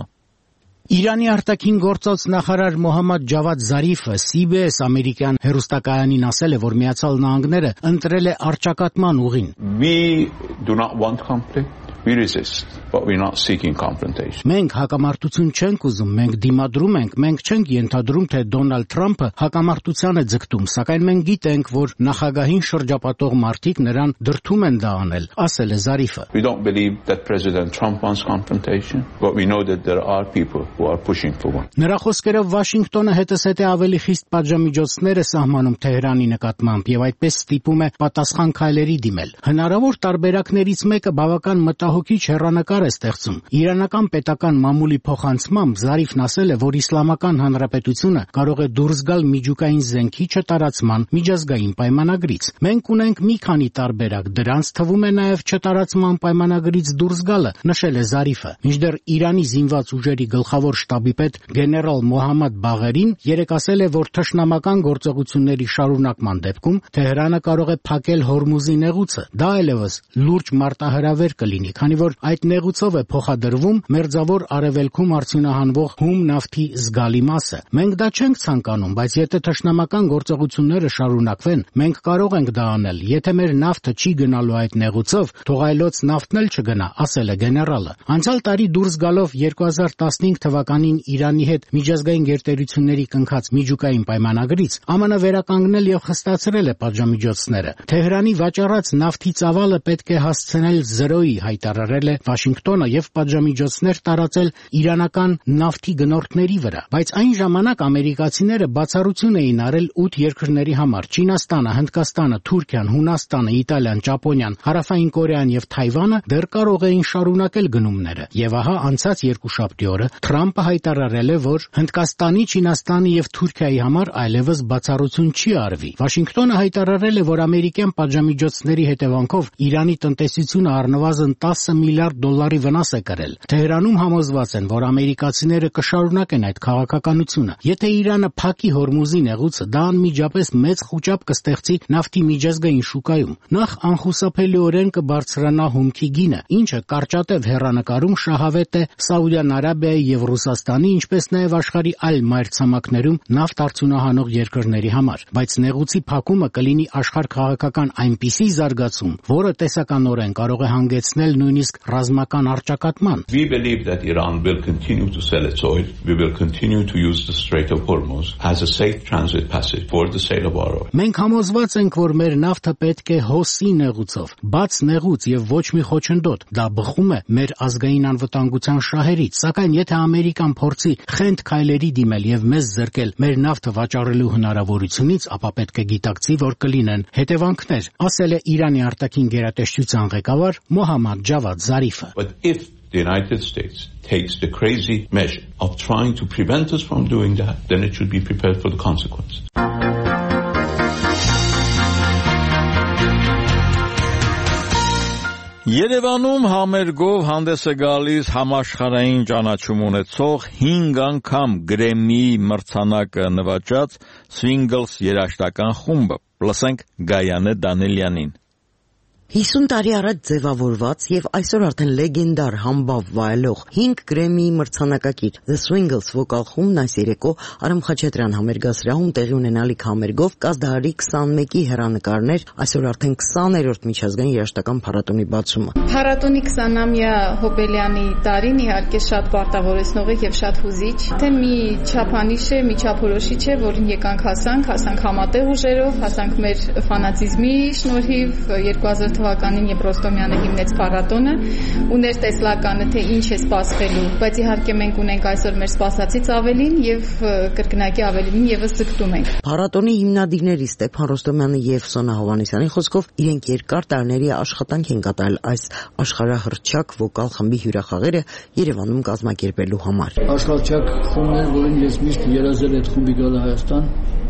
Իրանի արտաքին գործոց նախարար Մոհամմադ Ջավադ Զարիֆը C B S ամերիկյան հեռուստակայանին ասել է, որ Միացյալ Նահանգները ընտրել է առճակատման ուղին։ We do not want conflict. We resist, but we're not seeking confrontation. Մենք հակամարտություն չենք ուզում, մենք դիմադրում ենք, մենք չենք ենթադրում, թե Դոնալդ Թրամփը հակամարտության է ձգտում, սակայն մենք գիտենք, որ նախագահին շրջապատող մարդիկ նրան դրդում են դա անել, ասել է Զարիֆը։ We don't believe that President Trump wants confrontation, but we know that there are people who are pushing for one. Նրա խոսքերով Վաշինգտոնը հետզհետե ավելի խիստ պատժամիջոցներ է սահմանում Թեհրանի նկատմամբ եւ այդպես ստիպում է պատասխան քայլերի դիմել։ Հնարավոր տարբերակներից մեկը բավական մտահոգիչ հեռանկար է ստեղծում։ Իրանական պետական մամուլի փոխանցմամբ Զարիֆն ասել է, որ Իսլամական Հանրապետությունը կարող է դուրս գալ միջուկային զենքի չտարածման միջազգային պայմանագրից։ Մենք ունենք մի քանի տարբերակ, դրանց թվում է նաև չտարածման պայմանագրից դուրս գալը, նշել է Զարիֆը։ Մինչդեռ Իրանի զինված ուժերի գլխավոր շտաբի պետ գեներալ Մոհամմադ Բաղերին երեկ ասել է, որ թշնամական գործողությունների շարունակման դեպքում Թեհրանը կարող է փակել Հորմուզի նեղուցը։ Դա այլևս լուրջ մարտահրավեր կլինի, քանի որ այդ նեղուցով է փոխադրվում մերձավոր արևելքում արդյունահանվող հում նավթի զգալի մասը։ Մենք դա չենք ցանկանում, բայց եթե թշնամական գործողությունները շարունակվեն, մենք կարող ենք դա անել։ Եթե մեր նավթը չի գնալու այդ նեղուցով, թող այլոց նավթն էլ չգնա, ասել է գեներալը։ Անցյալ տարի դուրս գալով երկու հազար տասնհինգ թվականին Իրանի հետ միջազգային գերտերությունների կնքած միջուկային պայմանագրից Ամն վերականգնել եւ խստացրել է պատժամիջոցները։ Թեհրանի վաճառած նավթի ծավալը պետք է հասցնել զրոյի, հայտարարել հայտարարել է Վաշինգտոնը եւ պատժամիջոցներ տարածել իրանական նավթի գնորդների վրա, բայց այն ժամանակ ամերիկացիները բացառություն էին արել ութ երկրների համար՝ Չինաստանը, Հնդկաստանը, Թուրքիան, Հունաստանը, Իտալիան, Ճապոնիան, Հարավային Կորեան եւ Թայվանը դեռ կարող էին շարունակել գնումները։ Եվ ահա անցած երկուշաբթի օրը Թրամփը հայտարարել է, որ Հնդկաստանի, Չինաստանի եւ Թուրքիայի համար այլևս բացառություն չի արվի։ Վաշինգտոնը հայտարարել է, որ ամերիկյան պատժամիջոցների հետևանքով Իրանի տնտեսությունը առնվազն տասը միլիարդ դոլարի վնաս է կրել։ Թեհրանում համոզված են, որ ամերիկացիները կշարունակեն այդ քաղաքականությունը։ Եթե Իրանը փակի Հորմուզի նեղուցը, դա անմիջապես մեծ խուճապ կստեղծի նավթի միջազգային շուկայում։ Նախ անխուսափելիորեն կբարձրանա հումքի գինը, ինչը կարճատև հեռանկարում շահավետ է Սաուդյան Արաբիայի եւ Ռուսաստանի, ինչպես նաեւ աշխարհի այլ մայրցամաքներում նավթ արդյունահանող երկրների համար, բայց նեղուցի փակումը կլինի աշխարհ-քաղաքական այնպիսի զարգացում, որը տեսականորեն կարող է հանգեցնել նույնիսկ ռազմական առճակատման։ We believe that Iran will continue to sell its oil. We will continue to use the Strait of Hormuz as a safe transit passage for the sale of our oil. Մենք համոզված ենք, որ մեր նավթը պետք է հոսի նեղուցով, բաց նեղուց եւ ոչ մի խոչընդոտ։ Դա բխում է մեր ազգային անվտանգության շահերից, սակայն եթե Ամերիկան փորձի խենթ քայլերի դիմել եւ մեզ զրկել մեր նավթը վաճառելու հնարավորությունից, ապա պետք է գիտակցի, որ կլինեն հետևանքներ, ասել է Իրանի արտաքին գերատեսչության ղեկավար Մոհամմադ Ջավադ Զարիֆը։ But if the United States takes the crazy measure of trying to prevent us from doing that, then it should be prepared for the consequences. Երևանում համերգով հանդես է գալիս համաշխարհային ճանաչում ունեցող հինգ անգամ Գրեմմի մրցանակը նվաճած Swingles երաժշտական խումբը։ Լսենք Գայանե Դանելյանին։ հիսուն տարի առաջ ձևավորված եւ այսօր արդեն լեգենդար համբավ վայելող հինգ Գրեմմի մրցանակակիր The Swingles վոկալ խումբն այս երեկո Արամ Խաչատրյան համերգասրահում տեղի ունենալիք համերգով կազդահարի քսանմեկի հեռանկարներ այսօր արդեն քսաներորդ միջազգային երաժշտական փառատոնի բացումը։ Փառատոնի քսանամյա հոբելյանի տարին իհարկե շատ պարտավորեցնող է եւ շատ հուզիչ, թե մի չափանիշ է, մի չափորոշիչ է, որին եկանք հասանք, հասանք համատեղ ուժերով, հասանք մեր ֆանատիզմի շնորհիվ երկու հազար թվականին երբ Ռոստոմյանը հիմնեց փառատոնը ու ներ տեսլականը թե ինչ է սպասվելու, բայց իհարկե մենք ունենք այսօր մեր սպասածից ավելին եւ կրկնակի ավելին եւս ձգտում ենք։ Փառատոնի հիմնադիրների Ստեփան Ռոստոմյանի եւ Սոնա Հովհաննիսյանի խոսքով իրենք երկար տարիների աշխատանք են կատարել այս աշխարհահռչակ վոկալ խմբի հյուրախաղերը Երևանում կազմակերպելու համար։ Աշխարհահռչակ խումբն, որին ես միշտ երազել եմ խմբի գալ Հայաստան,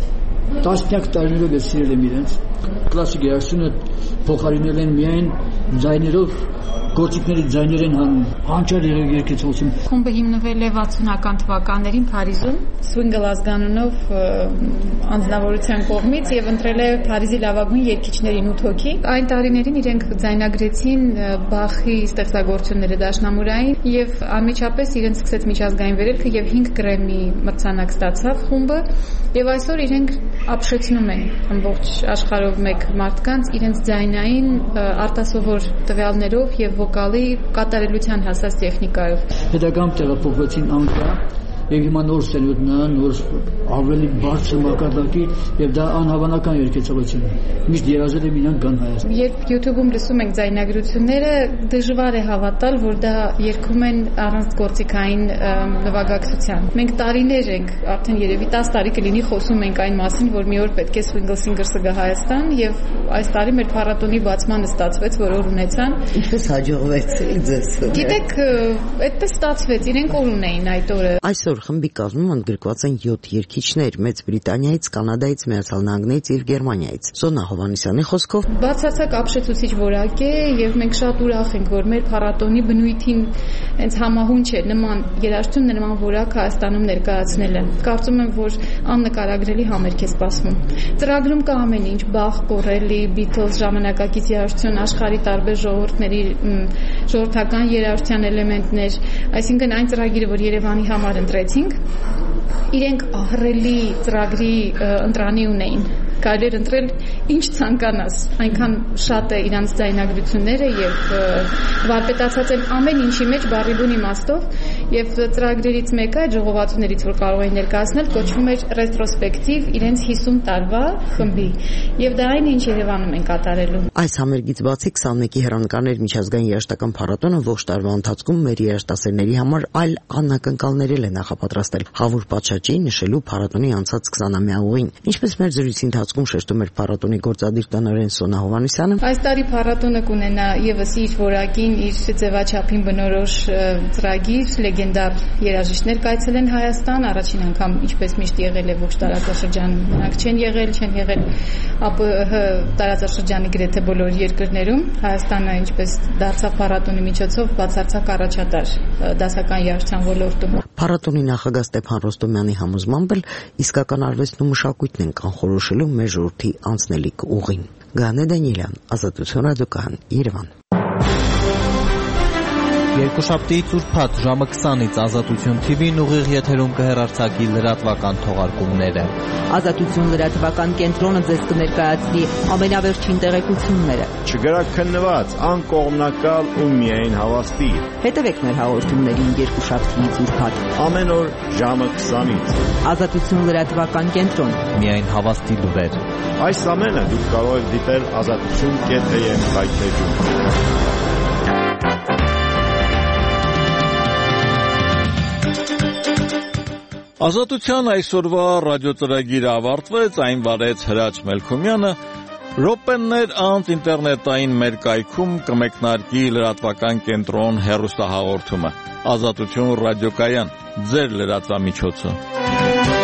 տասնյակ տարիներով ես սիրել եմ իրենց։ Կլասիկ երաժշտությունը փոխարինել են միայն ձայներով, գործիքների ձայներ են հանում, հանճար երգեցողություն։ Խումբը հիմնվել է վաթսունական թվականներին Փարիզում Swingle ազգանունով անձնավորության կողմից եւ ընտրել է Փարիզի լավագույն երգիչներին ութ հոգի։ Այն տարիներին իրենք ձայնագրեցին Բախի ստեղծագործությունները դաշնամուրային եւ անմիջապես իրենց սկսեց միջազգային վերելքը եւ հինգ Գրեմմի մրցանակ ստացավ խումբը եւ այսօր իրենք ապշեցնում են ամբողջ աշխարհով մեկ մարդկանց իրենց ձայնային արտասովոր տվյալներով եւ վոկալի կատարելության հասած տեխնիկայով։ Հետագայում տեղափոխվեցին Անկարա եւ հիմա նոր սերունդն է, նոր ավելի բարձր մակարդակի եւ դա անհավանական երգեցողություն է։ Միշտ երազել եմ իրանք գան Հայաստան։ Երբ YouTube-ում լսում ենք ձայնագրությունները, դժվար է հավատալ, որ դա երգում են առանց գործիքային նվագակցության։ Մենք տարիներ ենք, արդեն երևի տասը տարի կլինի խոսում ենք այն մասին, որ մի օր պետք է Swingle Singers-ը գա Հայաստան եւ այս տարի մեր փառատոնի բացմանը ստացվեց, որ օր ունեցան։ Ինչպես հաջողվեց ձեզ։ Գիտեք, այդպես ստացվեց, իրենք օր ունեին այդ օրը։ Այսօր խմբի կազմում ընդգրկված են յոթ երգիչներ Մեծ Բրիտանիայից, Կանադայից, Միացյալ Նահանգներից եւ Գերմանիայից։ Սոնա Հովհաննիսյանի խոսքով բացարձակ ապշեցուցիչ որակ է եւ մենք շատ ուրախ ենք, որ մեր փառատոնի բնույթին հենց համահունչ է նման երաժշտություն, նման որակ Հայաստանում ներկայացնելը։ Կարծում եմ, որ աննկարագրելի համերգ է սպասվում։ Ծրագրում կա ամեն ինչ՝ Բախ, Կորելլի, Beatles, ժամանակակից երաժշտություն, աշխարհի տարբեր ժողովուրդների ժողովրդական երաժշտության էլեմենտներ, այսինքն այն ծրագիրը, որ Երևանի համար ընտրեցինք, իրենք ահռելի ծրագրի ընտրանի ունեին։ կարելի էր ընտրել ինչ ցանկանաս, այնքան շատ է իրանց ձայնագրությունները եւ վարպետացած են ամեն ինչի մեջ բառի բուն իմաստով եւ ծրագրերից մեկը այդ ժողովածուներից որ կարող էին ներկայացնել կոչվում էր ռետրոսպեկտիվ իրենց հիսուն տարվա խմբի եւ դա այն ինչ Երևանում են կատարելու։ Այս համերգից բացի քսանմեկի հեռանկարներ միջազգային երաժշտական փառատոնը ողջ տարվա ընթացքում մեր երաժշտասերների համար այլ անակնկալներ է նախապատրաստել հավուր պատշաճի նշելու փառատոնի անցած քսանամյա ուղին։ Ինչպես մեր զրույցի ընթացքում շեշտում էր փառատոնի գործադիր տնօրեն Սոնա Հովհաննիսյանը, այս տարի փառատոնը կունենա եւս իր որակին, իր ձևաչափին բնորոշ ծրագիր, լեգենդար երաժիշտներ կայցելեն Հայաստան, առաջին անգամ ինչպես միշտ եղել է ողջ տարածաշրջանում, նրանք չեն եղել, չեն եղել ԱՊՀ տարածաշրջանի գրեթե բոլոր երկրներում։ Հայաստանը ինչպես դարձավ փառատոնի միջոցով բացարձակ առաջատար դասական երաժշտության ոլորտում։ Փառատոնի նախագահ Ստեփան Ռոստոմյանի համոզմամբ էլ իսկական արվեստն ու մշակույթն են կանխորոշելու մեր ժողովրդի անցնելիք ուղին։ Գանե Դանիելյան, Ազատություն ռադիոկայան, Երևան։ Երկուշաբթիից ուրբաթ ժամը քսանից Ազատություն թի վին ուղիղ եթերում կհեռարձակի լրատվական թողարկումները։ Ազատություն լրատվական կենտրոնը ձեզ կներկայացնի ամենավերջին տեղեկությունները։ Չգրաքննված, անկողմնակալ ու միայն հավաստի։ Հետևեք մեր հաղորդումներին երկուշաբթիից ուրբաթ ամեն օր ժամը քսանից։ Ազատություն լրատվական կենտրոն, միայն հավաստի լուրեր։ Այս ամենը դուք կարող եք դիտել ազատություն կետ էմ վայթեջում։ Ազատության այսօրվա ռադիոծրագիրը ավարտվեց, այն վարեց Հրաչ Մելքումյանը, րոպեներ անց ինտերնետային մեր կայքում կմեկնարկի լրատվական կենտրոն հեռուստահաղորդումը, Ազատություն ռադիոկայան, ձեր լրատվամիջոցը։